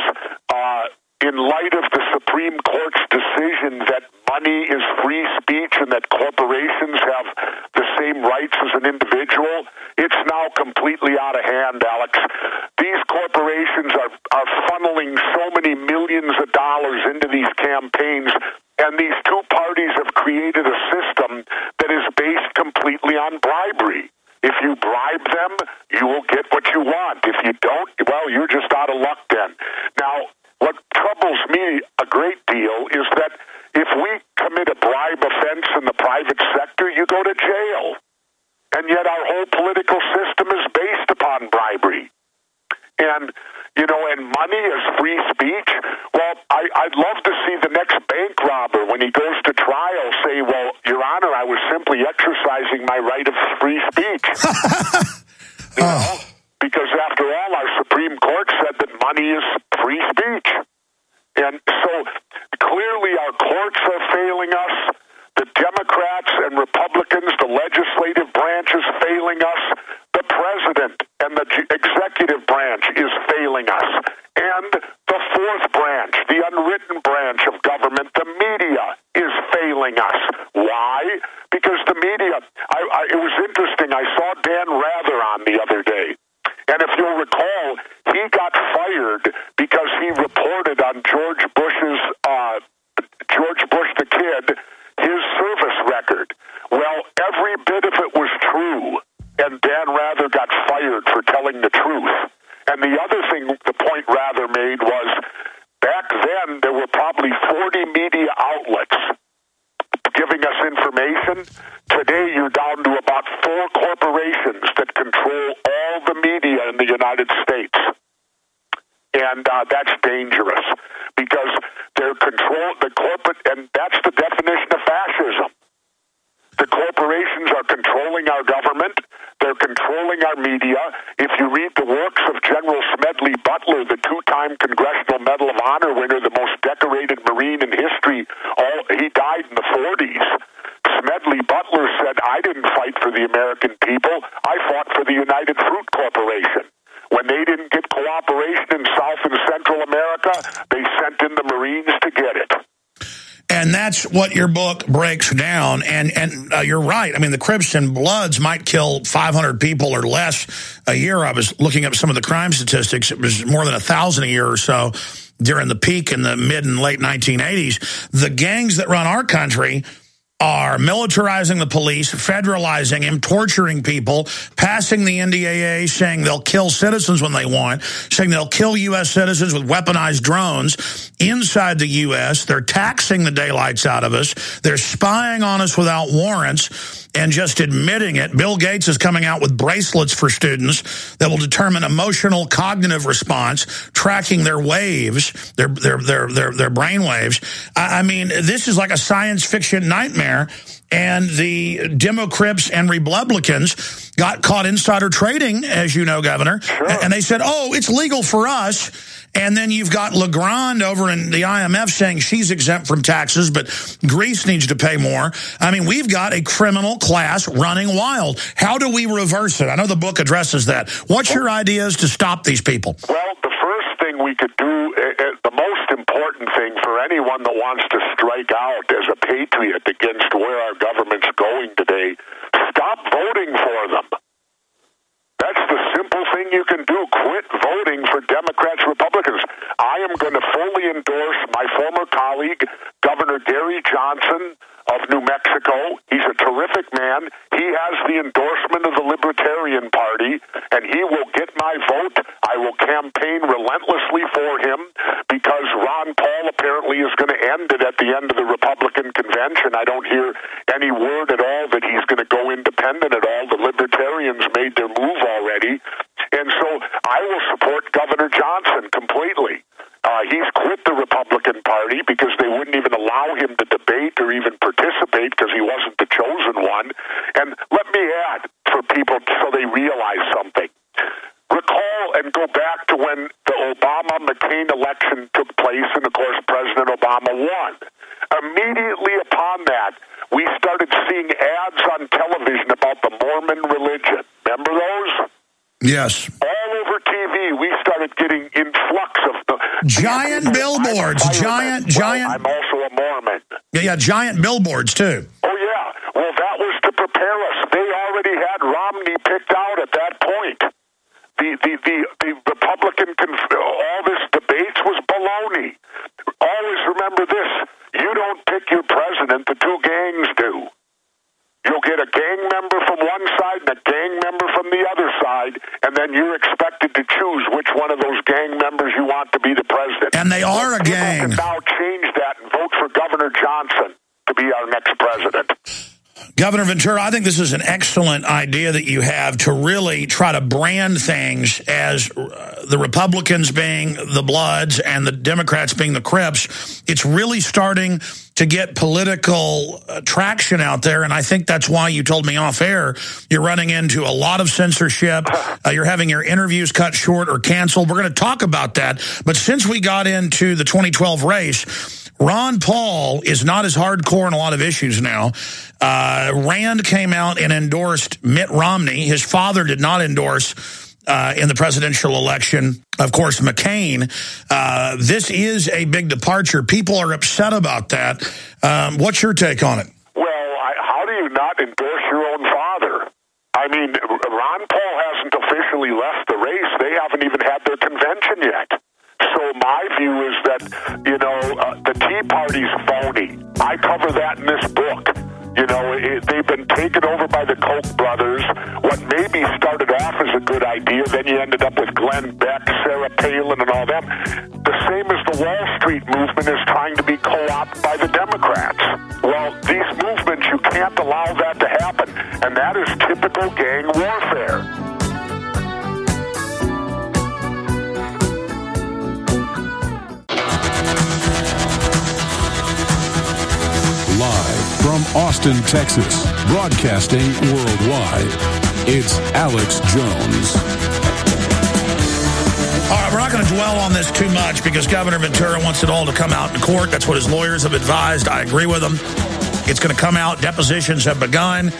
in light of the Supreme Court's decision that money is free speech and that corporations have the same rights as an individual. It's now completely out of hand, Alex. These corporations are funneling so many millions of dollars into these campaigns, and these two parties have created a system that is based completely on bribery. If you bribe them, you will get what you want. If you don't, well, you're just out of luck then. Now, what troubles me a great deal is that if we commit a bribe offense in the private sector, you go to jail. And yet our whole political system is based upon bribery. And, and money is free speech. Well, I'd love to see the next bank robber, when he goes to trial, say, well, Your Honor, I was simply exercising my right of free speech. Because after all, our Supreme Court said that money is free speech. And so clearly our courts are failing us. The Democrats and Republicans, the legislative branch is failing us. The president and the executive branch is failing us. And the fourth branch, the unwritten branch of government, the media, is failing us. Why? Because the media, it was interesting, I saw Dan Rather on the other day. And if you'll recall, he got fired because he reported on George Bush the kid, his service record. Well, every bit of it was true, and Dan Rather got fired for telling the truth. And the other thing, the point Rather made was, back then there were probably 40 media outlets giving us information. Today you're down to about 4 corporations that control all the media in the United States. And that's dangerous because they're the corporate, and that's the definition of fascism. The corporations are controlling our government. They're controlling our media. If you read the works of General Smedley Butler, the 2-time Congressional Medal of Honor winner, the most decorated Marine in history, he died in the 40s. Smedley Butler said, I didn't fight for the American people. I fought for the United Fruit Corporation. When they didn't get cooperation information in South and Central America, they sent in the Marines to get it. And that's what your book breaks down. And you're right. I mean, the Crips and Bloods might kill 500 people or less a year. I was looking up some of the crime statistics. It was more than 1,000 a year or so during the peak in the mid and late 1980s. The gangs that run our country are militarizing the police, federalizing him, torturing people, passing the NDAA, saying they'll kill citizens when they want, saying they'll kill U.S. citizens with weaponized drones inside the U.S. They're taxing the daylights out of us. They're spying on us without warrants and just admitting it. Bill Gates is coming out with bracelets for students that will determine emotional cognitive response, tracking their waves, their brain waves. I mean, this is like a science fiction nightmare. And the Democrats and Republicans got caught insider trading, as you know, Governor. Sure. And they said, oh, it's legal for us. And then you've got Legrand over in the IMF saying she's exempt from taxes, but Greece needs to pay more. I mean, we've got a criminal class running wild. How do we reverse it? I know the book addresses that. What's your ideas to stop these people? Well, the first thing we could do, the most important thing for anyone that wants to strike out as a patriot against where our government's going today, stop voting for them. That's the simple thing you can do. Quit voting for Democrats, Republicans. I am going to fully endorse my former colleague, Governor Gary Johnson of New Mexico. He's a terrific man. He has the endorsement of the Libertarian Party, and he will get my vote. I will campaign relentlessly for him because Ron Paul apparently is going to end it at the end of the Republican convention. I don't hear any word at all that he's going to go independent at all. The Libertarians made their move already. And so I will support Governor Johnson completely. He's quit the Republican Party because they wouldn't even allow him to debate or even participate because he wasn't the chosen one. And let me add for people so they realize something. Recall and go back to when the Obama-McCain election took place, and of course President Obama won. Immediately upon that, we started seeing ads on television about the Mormon religion. Remember those? Yes. All over TV, we started getting influx of the giant billboards. Giant. I'm also a Mormon. Yeah, giant billboards too. Oh yeah. Well, that was to prepare us. They already had Romney picked out at that point. The Republican, all this debates was baloney. Always remember this: you don't pick your president; the two gangs do. You'll get a gang member from one side and a gang member from the other side, and then you're expected to choose which one of those gang members you want to be the president. And they are a gang. People can now change that and vote for Governor Johnson to be our next president. Governor Ventura, I think this is an excellent idea that you have to really try to brand things as the Republicans being the Bloods and the Democrats being the Crips. It's really starting to get political traction out there, and I think that's why you told me off air you're running into a lot of censorship. You're having your interviews cut short or canceled. We're going to talk about that, but since we got into the 2012 race, Ron Paul is not as hardcore on a lot of issues now. Rand came out and endorsed Mitt Romney. His father did not endorse in the presidential election, of course, McCain. This is a big departure. People are upset about that. What's your take on it? Well, how do you not endorse your own father? I mean, Ron Paul hasn't officially left the race. They haven't even had their convention yet. So my view is that, the Tea Party's phony. I cover that in this book. They've been taken over by the Koch brothers. What maybe started off as a good idea, then you ended up with Glenn Beck, Sarah Palin, and all them. The same as the Wall Street movement is trying to be co-opted by the Democrats. Well, these movements, you can't allow that to happen, and that is typical gang warfare. Live from Austin, Texas, broadcasting worldwide, it's Alex Jones. All right, we're not going to dwell on this too much because Governor Ventura wants it all to come out in court. That's what his lawyers have advised. I agree with him. It's going to come out. Depositions have begun.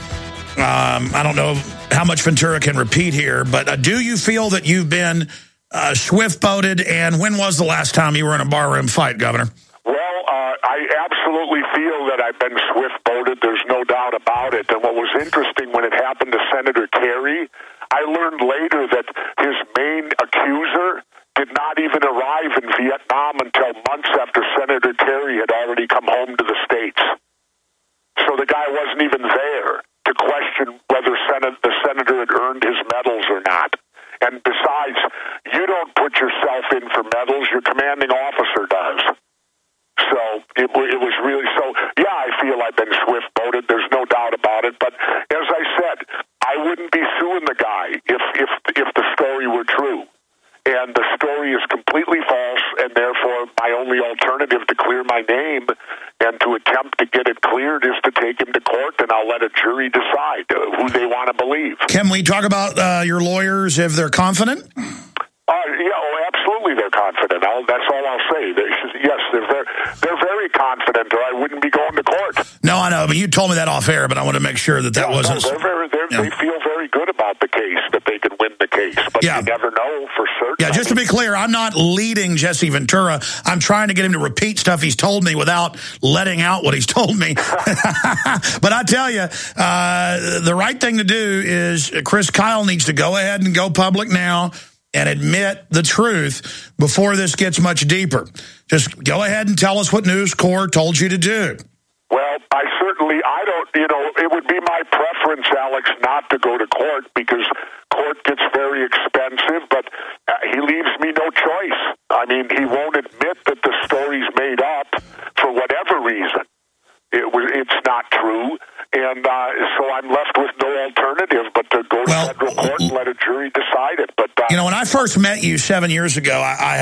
I don't know how much Ventura can repeat here, but do you feel that you've been swift-boated, and when was the last time you were in a barroom fight, Governor? Well, I absolutely feel that I've been swift-boated. There's no doubt about it. And what was interesting when it happened to Senator Kerry, I learned later that his main accuser did not even arrive in Vietnam until months after Senator Kerry had already come home to the States. So the guy wasn't even there to question whether the senator had earned his medals or not. And besides, you don't put yourself in for medals, your commanding officer does. So it was really, so yeah, I feel I've been swift-boated, there's no doubt about it. But as I said, I wouldn't be suing the guy if the story were true. And the story is completely false, and therefore my only alternative to clear my name and to attempt to get it cleared is to take him to court, and I'll let a jury decide who they want to believe. Can we talk about your lawyers if they're confident? Absolutely they're confident. That's all I'll say. Yes, they're very confident, or I wouldn't be going to court. No, I know, but you told me that off air, but I want to make sure that wasn't... They feel very good about the case, that they can win the case, but you never know for certain. Yeah, just to be clear, I'm not leading Jesse Ventura. I'm trying to get him to repeat stuff he's told me without letting out what he's told me. But I tell you, the right thing to do is Chris Kyle needs to go ahead and go public now and admit the truth before this gets much deeper. Just go ahead and tell us what News Corps told you to do. Well, it would be my preference, Alex, not to go to court because court gets very expensive, but he leaves me no choice. I mean, he won't admit that the story's made up for whatever reason. It's not true, and so I'm left with no alternative but to go to federal court and let a jury decide it. But when I first met you 7 years ago,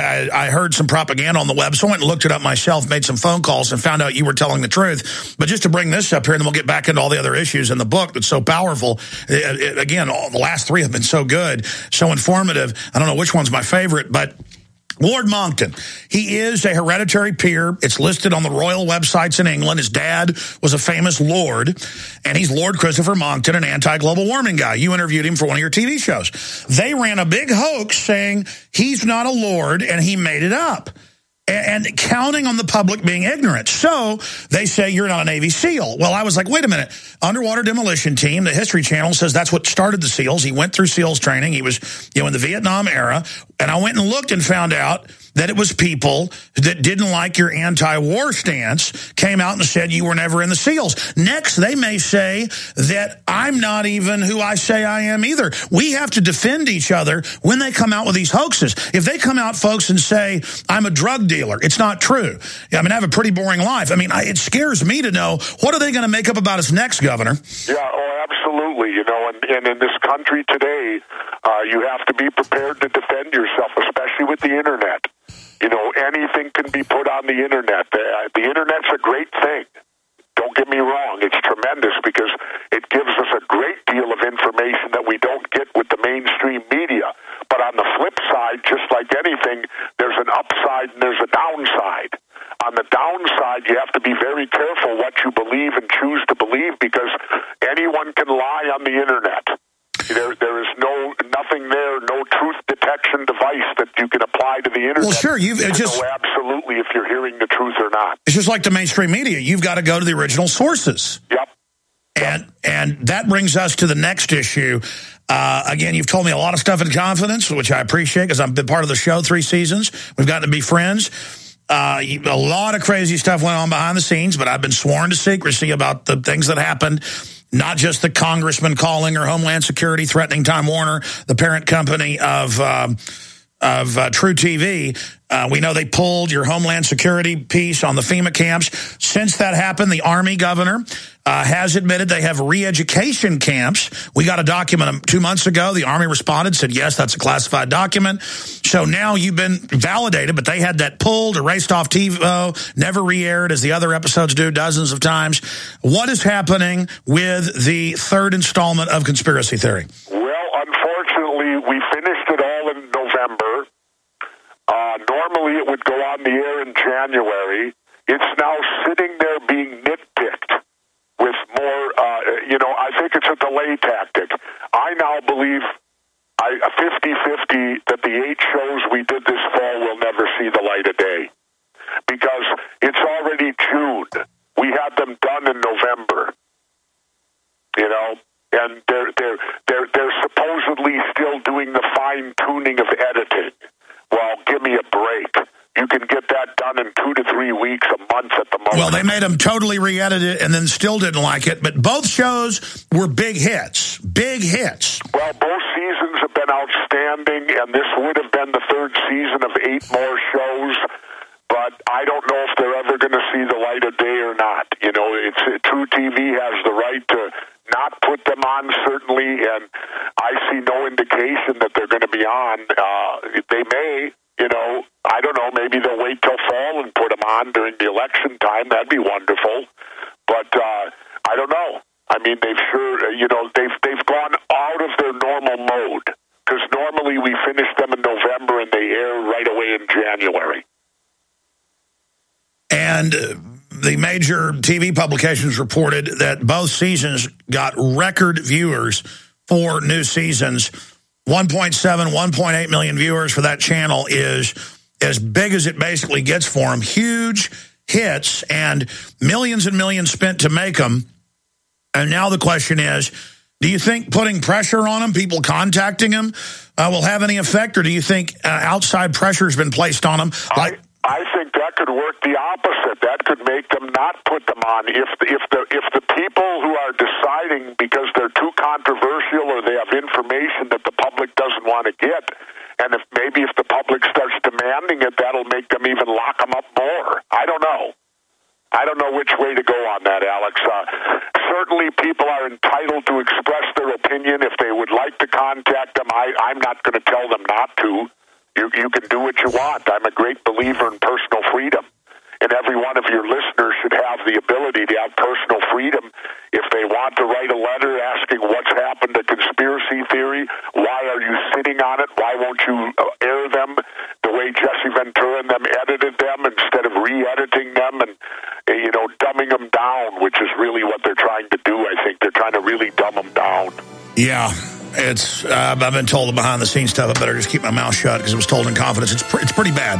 I heard some propaganda on the web, so I went and looked it up myself, made some phone calls, and found out you were telling the truth. But just to bring this up here, and then we'll get back into all the other issues in the book that's so powerful. Again, the last three have been so good, so informative. I don't know which one's my favorite, but... Lord Monckton, he is a hereditary peer. It's listed on the royal websites in England. His dad was a famous lord, and he's Lord Christopher Monckton, an anti-global warming guy. You interviewed him for one of your TV shows. They ran a big hoax saying he's not a lord, and he made it up, and counting on the public being ignorant. So they say you're not a Navy SEAL. Well, I was like, wait a minute. Underwater Demolition Team, the History Channel says that's what started the SEALs. He went through SEALs training. He was, in the Vietnam era. And I went and looked and found out that it was people that didn't like your anti-war stance came out and said you were never in the SEALs. Next, they may say that I'm not even who I say I am either. We have to defend each other when they come out with these hoaxes. If they come out, folks, and say I'm a drug dealer, it's not true. I mean, I have a pretty boring life. I mean, it scares me to know what are they going to make up about us next, Governor? Yeah, absolutely. And in this country today, you have to be prepared to defend yourself, especially with the internet. Anything can be put on the internet. The internet's a great thing. Don't get me wrong. It's tremendous because it gives us a great deal of information that we don't get with the mainstream media. But on the flip side, just like anything, there's an upside and there's a downside. On the downside, you have to be very careful what you believe and choose to believe because anyone can lie on the internet. There is nothing there, no truth detection device that you can apply to the internet. Well, sure, know absolutely if you're hearing the truth or not. It's just like the mainstream media. You've got to go to the original sources. Yep. And that brings us to the next issue. Again, you've told me a lot of stuff in confidence, which I appreciate because I've been part of the show 3 seasons. We've gotten to be friends. A lot of crazy stuff went on behind the scenes, but I've been sworn to secrecy about the things that happened. Not just the congressman calling or Homeland Security threatening Time Warner, the parent company of True TV. We know they pulled your Homeland Security piece on the FEMA camps. Since that happened, the Army governor has admitted they have re-education camps. We got a document 2 months ago. The Army responded, said, yes, that's a classified document. So now you've been validated, but they had that pulled, erased off TiVo, never re-aired as the other episodes do dozens of times. What is happening with the 3rd installment of Conspiracy Theory? Well, unfortunately, we finished it all in November. Normally it would go on the air in January. It's now sitting there being nitpicked with more, I think it's a delay tactic. I now believe 50-50 that the 8 shows we did this fall will never see the light of day. Because it's already June. We had them done in November. You know? And they're supposedly still doing the fine-tuning of editing. Well, give me a break. You can get that done in 2 to 3 weeks, a month at the most. Well, they made them totally re-edit it and then still didn't like it. But both shows were big hits. Big hits. Well, both seasons have been outstanding, and this would have been the 3rd season of 8 more shows. But I don't know if they're ever going to see the light of day or not. You know, True TV has the right to not put them on, certainly, and I see no indication that they're going to be on. They may, you know, I don't know, maybe they'll wait till fall and put them on during the election time. That'd be wonderful. But I don't know. I mean, they've gone out of their normal mode, because normally we finish them in November and they air right away in January. And the major TV publications reported that both seasons got record viewers for new seasons. 1.7, 1.8 million viewers for that channel is as big as it basically gets for them. Huge hits and millions spent to make them. And now the question is, do you think putting pressure on them, people contacting them, will have any effect? Or do you think outside pressure has been placed on them? I think that could work the opposite. That could make them not put them on. If the people who are deciding because they're too controversial or they have information that the public doesn't want to get, and if the public starts demanding it, that'll make them even lock them up more. I don't know. I don't know which way to go on that, Alex. Certainly people are entitled to express their opinion. If they would like to contact them, I'm not going to tell them not to. You can do what you want. I'm a great believer in personal freedom. And every one of your listeners should have the ability to have personal freedom. If they want to write a letter asking what's happened to conspiracy theory, why are you sitting on it, why won't you air them the way Jesse Ventura and them edited them instead of re-editing them and, dumbing them down, which is really what they're trying to do. I think they're trying to really dumb them down. Yeah. I've been told the behind-the-scenes stuff. I better just keep my mouth shut because it was told in confidence. It's pretty bad.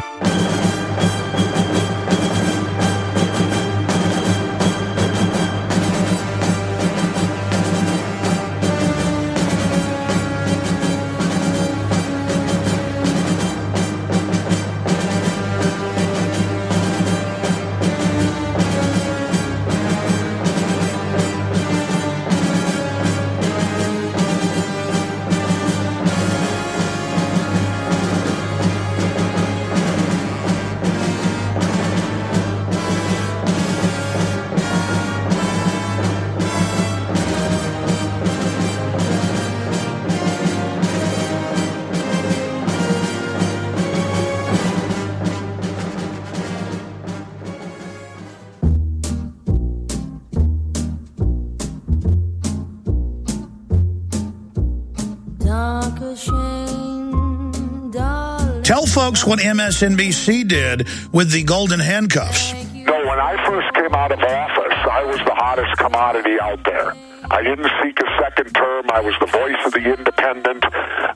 Tell folks what MSNBC did with the golden handcuffs. No, when I first came out of office, I was the hottest commodity out there. I didn't seek a second term. I was the voice of the independent.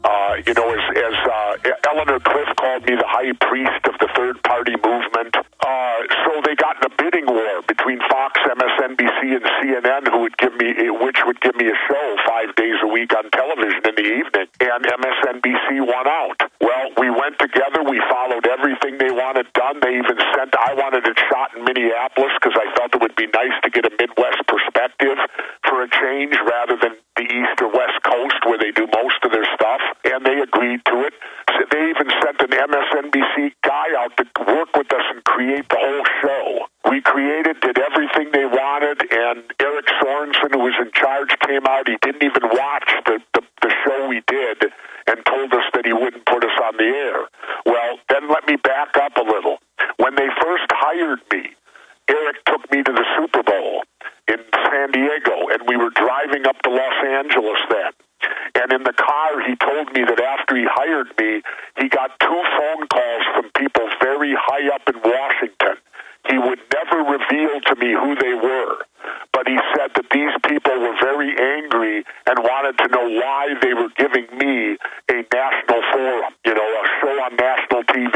As Eleanor Cliff called me the high priest of the third-party movement. So they got in a bidding war between Fox, MSNBC, and CNN, which would give me a show 5 days a week on television in the evening, and MSNBC won out. Well, we went together. We followed everything they wanted done. They even I wanted it shot in Minneapolis because I felt it would be nice to get a Midwest perspective for a change rather than the East or West Coast where they do most of their stuff, and they agreed to it. So they even sent an MSNBC guy out to work with us and create the whole show. We did everything they wanted, and Eric Sorensen, who was in charge, came out. He didn't even watch the show we did and told us that he wouldn't put us on the air. Well, then let me back up a little. When they first hired me, Eric took me to the Super Bowl in San Diego, and we were driving up to Los Angeles then. And in the car, he told me that after he hired me, he got 2 phone calls from people very high up in Washington. He would never reveal to me who they were, but he said that these people were very angry and wanted to know why they were giving me a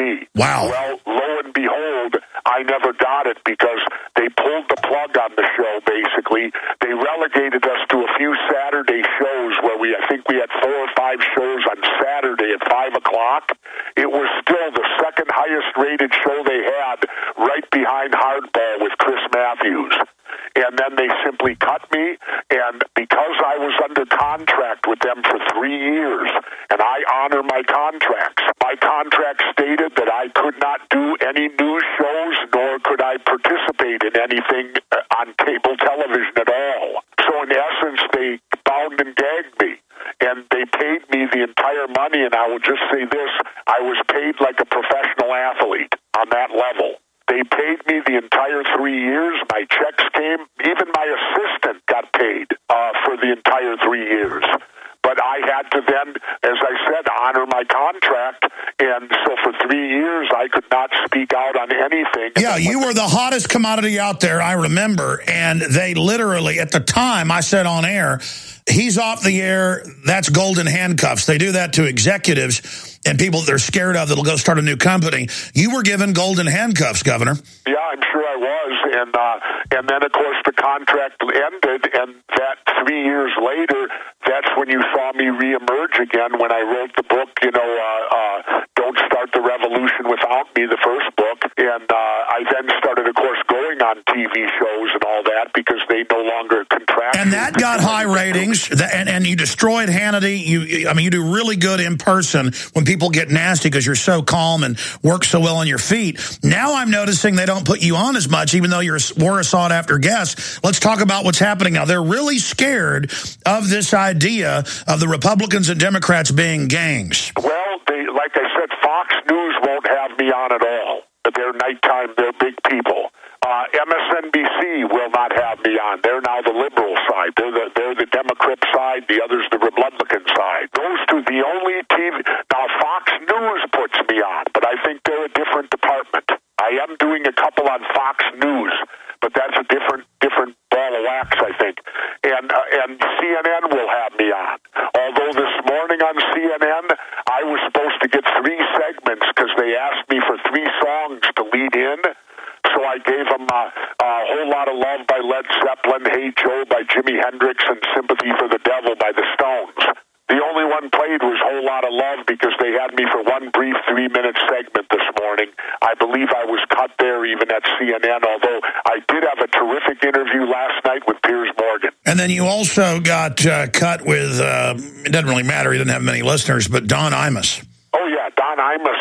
me. Wow. Well, lo and behold, I never got it because they pulled the plug on the show, basically. They relegated us to a few Saturday shows where I think we had 4 or 5 shows on Saturday at 5 o'clock. It was still the second highest rated show they had, right behind Hardball with Chris Matthews. And then they simply cut me, and because I was under contract with them for 3 years, and I honor my contracts stated that I could not do any news shows, nor could I participate in anything on cable television at all. So in essence, they bound and gagged me, and they paid me the entire money, and I will just say this, I was paid like a professional athlete on that level. They paid me the entire 3 years. My checks came. Even my assistant got paid for the entire 3 years. But I had to then, as I said, honor my contract. And so for 3 years, I could not speak out on anything. Yeah, you were the hottest commodity out there, I remember. And they literally, at the time, I said on air, he's off the air, that's golden handcuffs. They do that to executives and people that they're scared of that'll go start a new company. You were given golden handcuffs, Governor. Yeah, I'm sure I was. And then, of course, the contract ended, and that 3 years later, that's when you saw me reemerge again when I wrote the book, Don't Start the Revolution Without Me, the first book. And I then started, of course, going on TV shows and all that because they no longer contracted. And that got high ratings, and you destroyed Hannity. You do really good in person when people get nasty because you're so calm and work so well on your feet. Now I'm noticing they don't put you on as much, even though you're more a sought-after guest. Let's talk about what's happening now. They're really scared of this idea of the Republicans and Democrats being gangs. Well, like I said, Fox News won't have me on at all. They're nighttime, they're big people. MSNBC will not have me on. They're now the liberal side. They're the Democrat side. The other's the Republican side. Those two, the only TV. Now, Fox News puts me on, but I think they're a different department. I am doing a couple on Fox News, but that's a different ball of wax, I think. And CNN will have me on. Although this morning on CNN, I was supposed to get 3 segments because they asked me for 3 songs to lead in. So I gave them a Whole Lot of Love by Led Zeppelin, Hey Joe by Jimi Hendrix, and Sympathy for the Devil by the Stones. The only one played was Whole Lot of Love because they had me for one brief 3-minute segment this morning. I believe I was cut there even at CNN, although I did have a terrific interview last night with Piers Morgan. And then you also got cut with, it doesn't really matter, he didn't have many listeners, but Don Imus. Oh, yeah, Don Imus.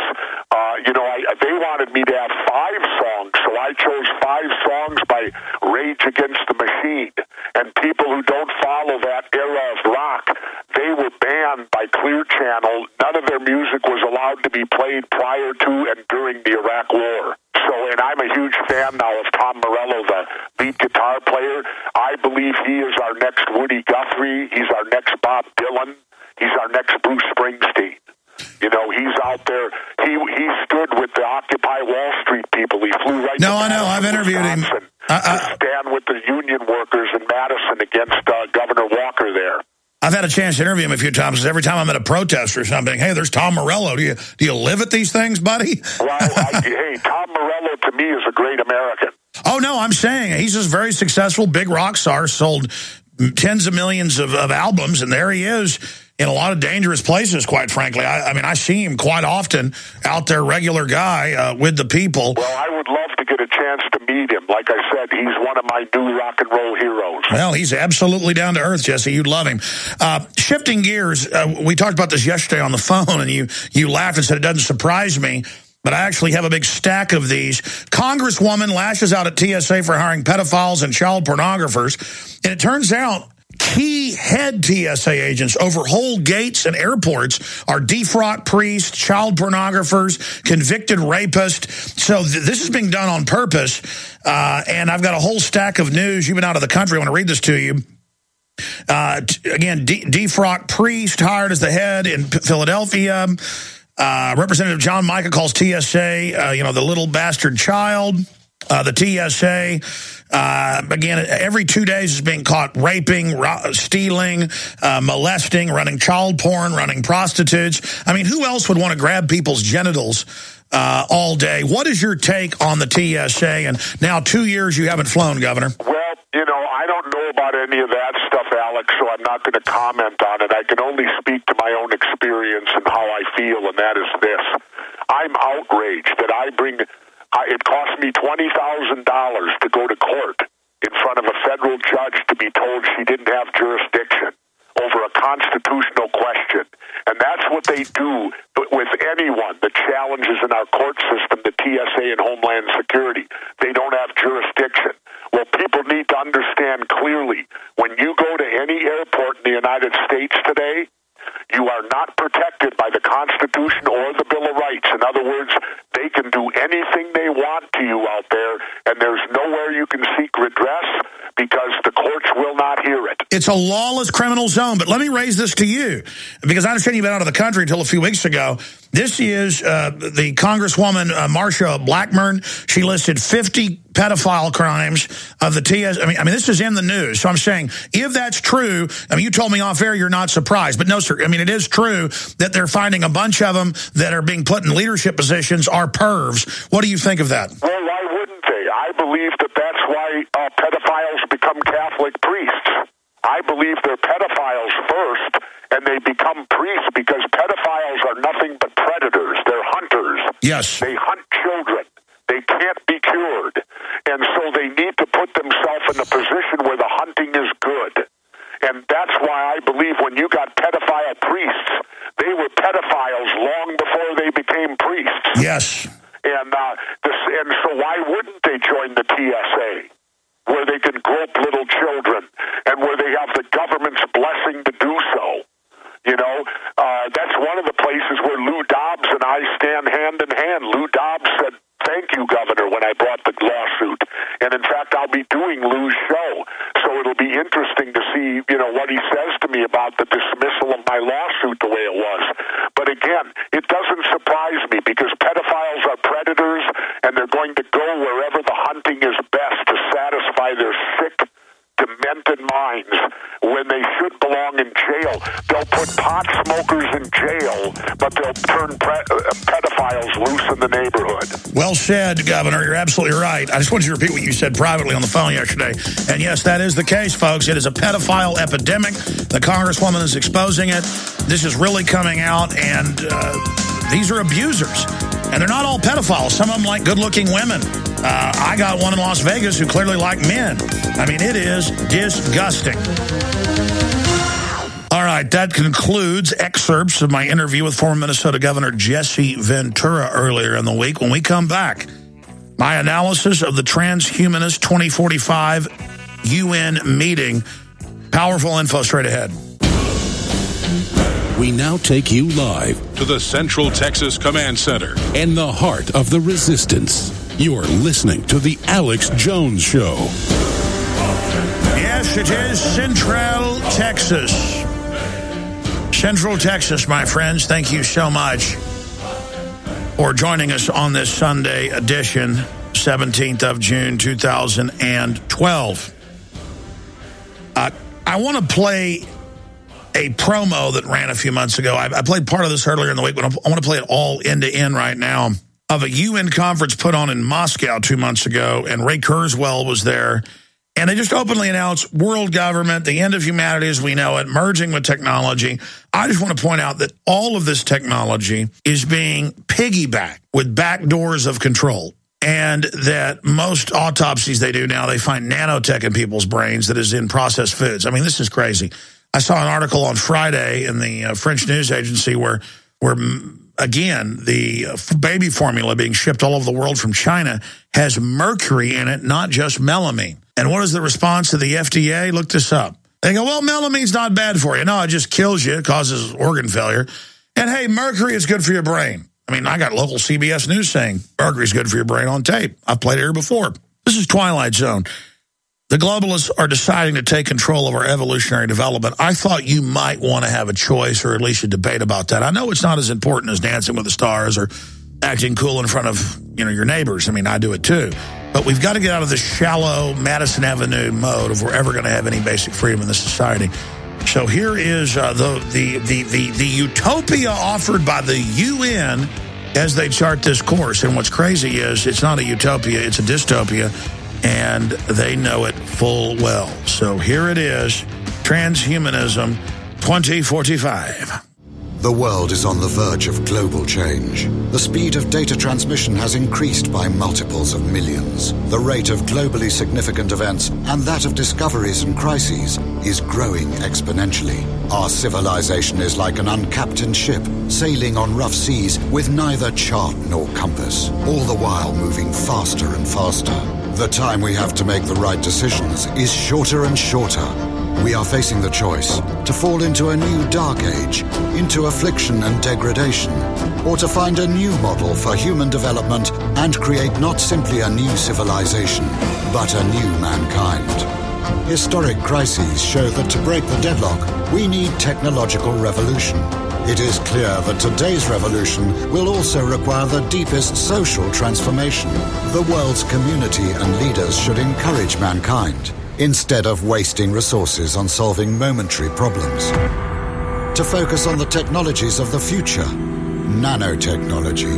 They wanted me to have 5 songs, so I chose 5 songs by Rage Against the Machine. And people who don't follow that era of rock, they were banned by Clear Channel. None of their music was allowed to be played prior to and during the Iraq War. And I'm a huge fan now of Tom Morello, the lead guitar player. I believe he is our next Woody Guthrie. He's our next Bob Dylan. He's our next Bruce Springsteen. He's out there. He stood with the Occupy Wall Street people. He flew right. No, I know. I've interviewed him. To stand with the union workers in Madison against Governor Walker there. I've had a chance to interview him a few times. Because every time I'm at a protest or something, hey, there's Tom Morello. Do you live at these things, buddy? Well, hey, Tom Morello to me is a great American. Oh no, I'm saying he's this very successful big rock star, sold tens of millions of albums, and there he is. In a lot of dangerous places, quite frankly. I see him quite often out there, regular guy with the people. Well, I would love to get a chance to meet him. Like I said, he's one of my new rock and roll heroes. Well, he's absolutely down to earth, Jesse. You'd love him. Shifting gears, we talked about this yesterday on the phone, and you laughed and said it doesn't surprise me. But I actually have a big stack of these. Congresswoman lashes out at TSA for hiring pedophiles and child pornographers. And it turns out key head TSA agents over whole gates and airports are defrocked priests, child pornographers, convicted rapists. So this is being done on purpose. And I've got a whole stack of news. You've been out of the country. I want to read this to you. Again, defrocked priest hired as the head in Philadelphia. Representative John Micah calls TSA, the little bastard child. The TSA, again, every 2 days is being caught raping, stealing, molesting, running child porn, running prostitutes. I mean, who else would want to grab people's genitals all day. What is your take on the TSA? And now 2 years you haven't flown, Governor. Well, I don't know about any of that stuff, Alex, so I'm not going to comment on it. I can only speak to my own experience and how I feel, and that is this. I'm outraged that it cost me $20,000 to go to court in front of a federal judge to be told she didn't have jurisdiction over a constitutional question. And that's what they do with anyone that challenges in our court system, the TSA and Homeland Security. They don't have jurisdiction. Well, people need to understand clearly, when you go to any airport in the United States today, you are not protected by the Constitution or the Bill of Rights. In other words, they can do anything they want to you out there, and there's nowhere you can seek redress because the courts will not hear it. It's a lawless criminal zone. But let me raise this to you, because I understand you've been out of the country until a few weeks ago. This is the Congresswoman Marsha Blackburn. She listed 50 pedophile crimes of the TSA. I mean, this is in the news. So I'm saying, if that's true, you told me off air you're not surprised. But no, sir, it is true that they're finding a bunch of them that are being put in leadership positions are pervs. What do you think of that? Well, why wouldn't they? I believe that's why pedophiles become Catholic priests. I believe they're pedophiles first, and they become priests because pedophiles are nothing but predators. They're hunters. Yes. They hunt children. They can't be cured. And so they need to put themselves in a position where the hunting is good. And that's why I believe when you got pedophile priests, they were pedophiles long before they became priests. Yes. And so why wouldn't they join the TSA, where they can grope little children and where they have the government's blessing to do so? That's one of the places where Lou Dobbs and I stand hand in hand. Lou Dobbs said, "Thank you, Governor," when I brought the lawsuit. And in fact, I'll be doing Lou's show. So it'll be interesting to see, what he says to me about the dismissal of my lawsuit the way it was. But again, it doesn't surprise me because pedophiles are predators and they're going to go wherever the hunting is best to satisfy their sick, demented minds when they should belong in jail. They'll put pot smokers in jail, but they'll turn pedophiles loose in the neighborhood. Well said, Governor. You're absolutely right. I just wanted you to repeat what you said privately on the phone yesterday. And yes, that is the case, folks. It is a pedophile epidemic. The Congresswoman is exposing it. This is really coming out, and these are abusers. And they're not all pedophiles. Some of them like good-looking women. I got one in Las Vegas who clearly like men. It is disgusting. All right, that concludes excerpts of my interview with former Minnesota Governor Jesse Ventura earlier in the week. When we come back, my analysis of the Transhumanist 2045 UN meeting. Powerful info straight ahead. We now take you live to the Central Texas Command Center in the heart of the resistance. You're listening to The Alex Jones Show. Yes, it is Central Texas. Central Texas, my friends, thank you so much for joining us on this Sunday edition, 17th of June, 2012. I want to play a promo that ran a few months ago. I played part of this earlier in the week, but I want to play it all end to end right now, of a UN conference put on in Moscow 2 months ago, and Ray Kurzweil was there. And they just openly announced world government, the end of humanity as we know it, merging with technology. I just want to point out that all of this technology is being piggybacked with back doors of control. And that most autopsies they do now, they find nanotech in people's brains that is in processed foods. This is crazy. I saw an article on Friday in the French news agency where again, the baby formula being shipped all over the world from China has mercury in it, not just melamine. And what is the response to the FDA? Look this up. They go, well, melamine's not bad for you. No, it just kills you. It causes organ failure. And, hey, mercury is good for your brain. I got local CBS News saying mercury's good for your brain on tape. I've played it here before. This is Twilight Zone. The globalists are deciding to take control of our evolutionary development. I thought you might want to have a choice or at least a debate about that. I know it's not as important as Dancing with the Stars or acting cool in front of your neighbors. I do it too. But we've got to get out of this shallow Madison Avenue mode if we're ever going to have any basic freedom in this society. So here is the utopia offered by the UN as they chart this course. And what's crazy is it's not a utopia, it's a dystopia, and they know it full well. So here it is, Transhumanism 2045. The world is on the verge of global change. The speed of data transmission has increased by multiples of millions. The rate of globally significant events and that of discoveries and crises is growing exponentially. Our civilization is like an uncaptained ship sailing on rough seas with neither chart nor compass, all the while moving faster and faster. The time we have to make the right decisions is shorter and shorter. We are facing the choice to fall into a new dark age, into affliction and degradation, or to find a new model for human development and create not simply a new civilization, but a new mankind. Historic crises show that to break the deadlock, we need technological revolution. It is clear that today's revolution will also require the deepest social transformation. The world's community and leaders should encourage mankind, instead of wasting resources on solving momentary problems. To focus on the technologies of the future: nanotechnology,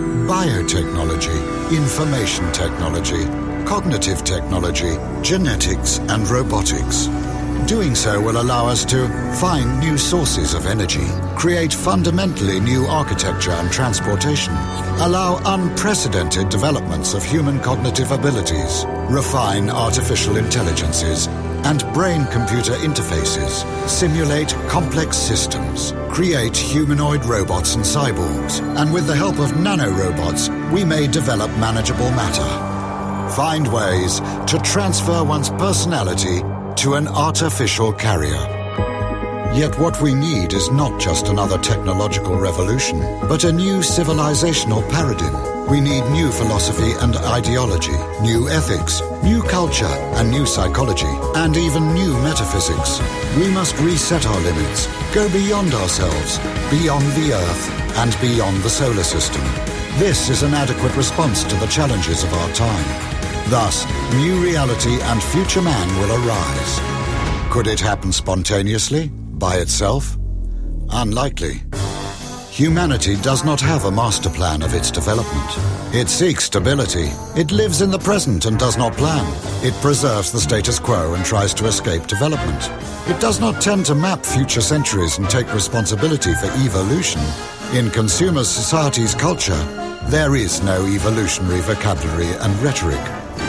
biotechnology, information technology, cognitive technology, genetics, and robotics. Doing so will allow us to find new sources of energy, create fundamentally new architecture and transportation, allow unprecedented developments of human cognitive abilities, refine artificial intelligences and brain-computer interfaces, simulate complex systems, create humanoid robots and cyborgs, and with the help of nanorobots, we may develop manageable matter. Find ways to transfer one's personality to an artificial carrier. Yet what we need is not just another technological revolution, but a new civilizational paradigm. We need new philosophy and ideology, new ethics, new culture and new psychology, and even new metaphysics. We must reset our limits, go beyond ourselves, beyond the Earth, and beyond the solar system. This is an adequate response to the challenges of our time. Thus, new reality and future man will arise. Could it happen spontaneously, by itself? Unlikely. Humanity does not have a master plan of its development. It seeks stability. It lives in the present and does not plan. It preserves the status quo and tries to escape development. It does not tend to map future centuries and take responsibility for evolution. In consumer society's culture, there is no evolutionary vocabulary and rhetoric.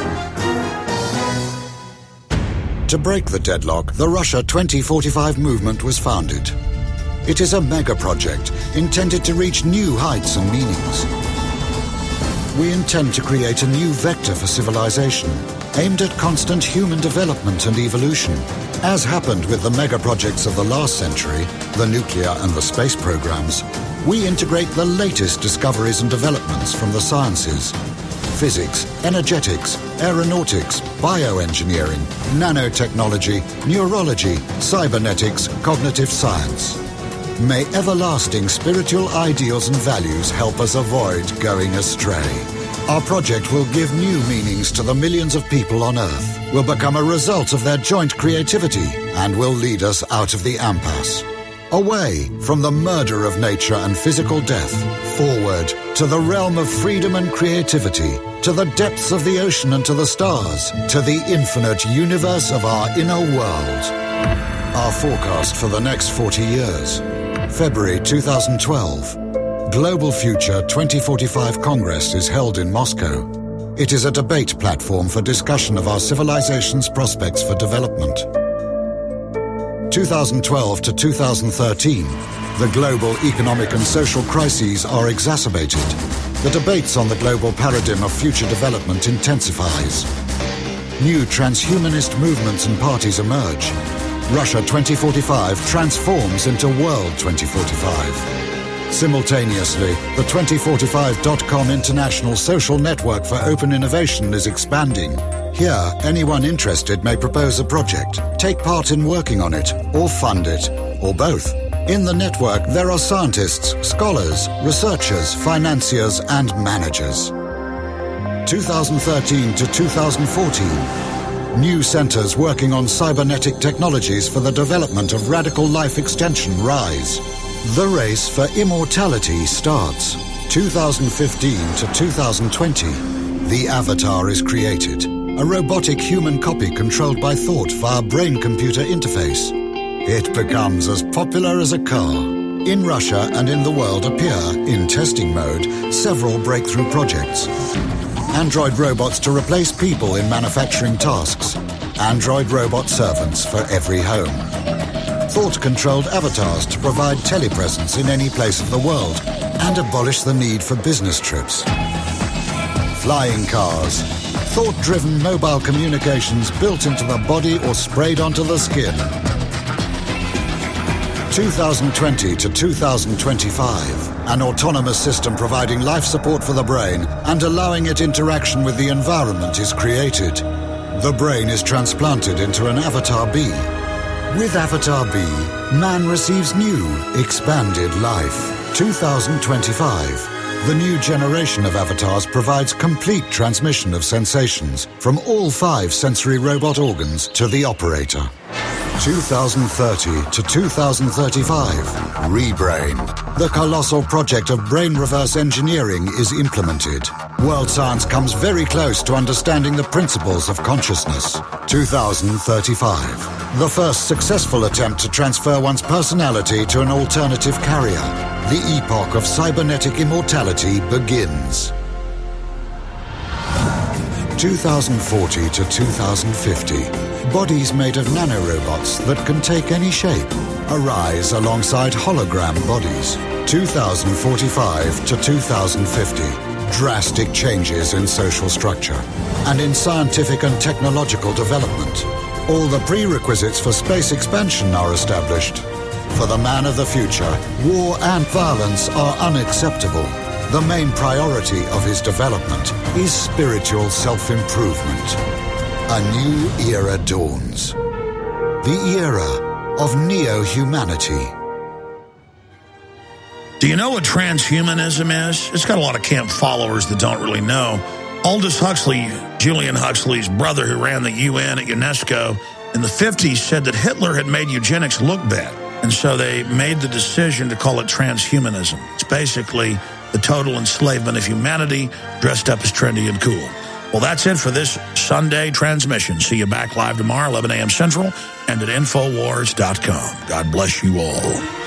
To break the deadlock, the Russia 2045 movement was founded. It is a mega project intended to reach new heights and meanings. We intend to create a new vector for civilization, aimed at constant human development and evolution. As happened with the mega projects of the last century, the nuclear and the space programs, we integrate the latest discoveries and developments from the sciences: physics, energetics, aeronautics, bioengineering, nanotechnology, neurology, cybernetics, cognitive science. May everlasting spiritual ideals and values help us avoid going astray. Our project will give new meanings to the millions of people on Earth, will become a result of their joint creativity, and will lead us out of the impasse. Away from the murder of nature and physical death, forward to the realm of freedom and creativity, to the depths of the ocean and to the stars, to the infinite universe of our inner world. Our forecast for the next 40 years. February 2012. Global Future 2045 Congress is held in Moscow. It is a debate platform for discussion of our civilization's prospects for development. 2012 to 2013, the global economic and social crises are exacerbated. The debates on the global paradigm of future development intensifies. New transhumanist movements and parties emerge. Russia 2045 transforms into World 2045. Simultaneously, the 2045.com international social network for open innovation is expanding. Here, anyone interested may propose a project, take part in working on it, or fund it, or both. In the network, there are scientists, scholars, researchers, financiers, and managers. 2013 to 2014. New centers working on cybernetic technologies for the development of radical life extension rise. The race for immortality starts. 2015 to 2020, the Avatar is created. A robotic human copy controlled by thought via brain-computer interface. It becomes as popular as a car. In Russia and in the world appear, in testing mode, several breakthrough projects. Android robots to replace people in manufacturing tasks. Android robot servants for every home. Thought-controlled avatars to provide telepresence in any place of the world and abolish the need for business trips. Flying cars. Thought-driven mobile communications built into the body or sprayed onto the skin. 2020 to 2025, an autonomous system providing life support for the brain and allowing it interaction with the environment is created. The brain is transplanted into an Avatar B. With Avatar B, man receives new, expanded life. 2025. The new generation of avatars provides complete transmission of sensations from all 5 sensory robot organs to the operator. 2030 to 2035, Rebrain. The colossal project of brain reverse engineering is implemented. World science comes very close to understanding the principles of consciousness. 2035, the first successful attempt to transfer one's personality to an alternative carrier. The epoch of cybernetic immortality begins. 2040 to 2050. Bodies made of nanorobots that can take any shape arise alongside hologram bodies. 2045 to 2050. Drastic changes in social structure and in scientific and technological development. All the prerequisites for space expansion are established. For the man of the future, war and violence are unacceptable. The main priority of his development is spiritual self-improvement. A new era dawns. The era of neo-humanity. Do you know what transhumanism is? It's got a lot of camp followers that don't really know. Aldous Huxley, Julian Huxley's brother who ran the UN at UNESCO in the 50s, said that Hitler had made eugenics look bad. And so they made the decision to call it transhumanism. It's basically the total enslavement of humanity dressed up as trendy and cool. Well, that's it for this Sunday transmission. See you back live tomorrow, 11 a.m. Central, and at Infowars.com. God bless you all.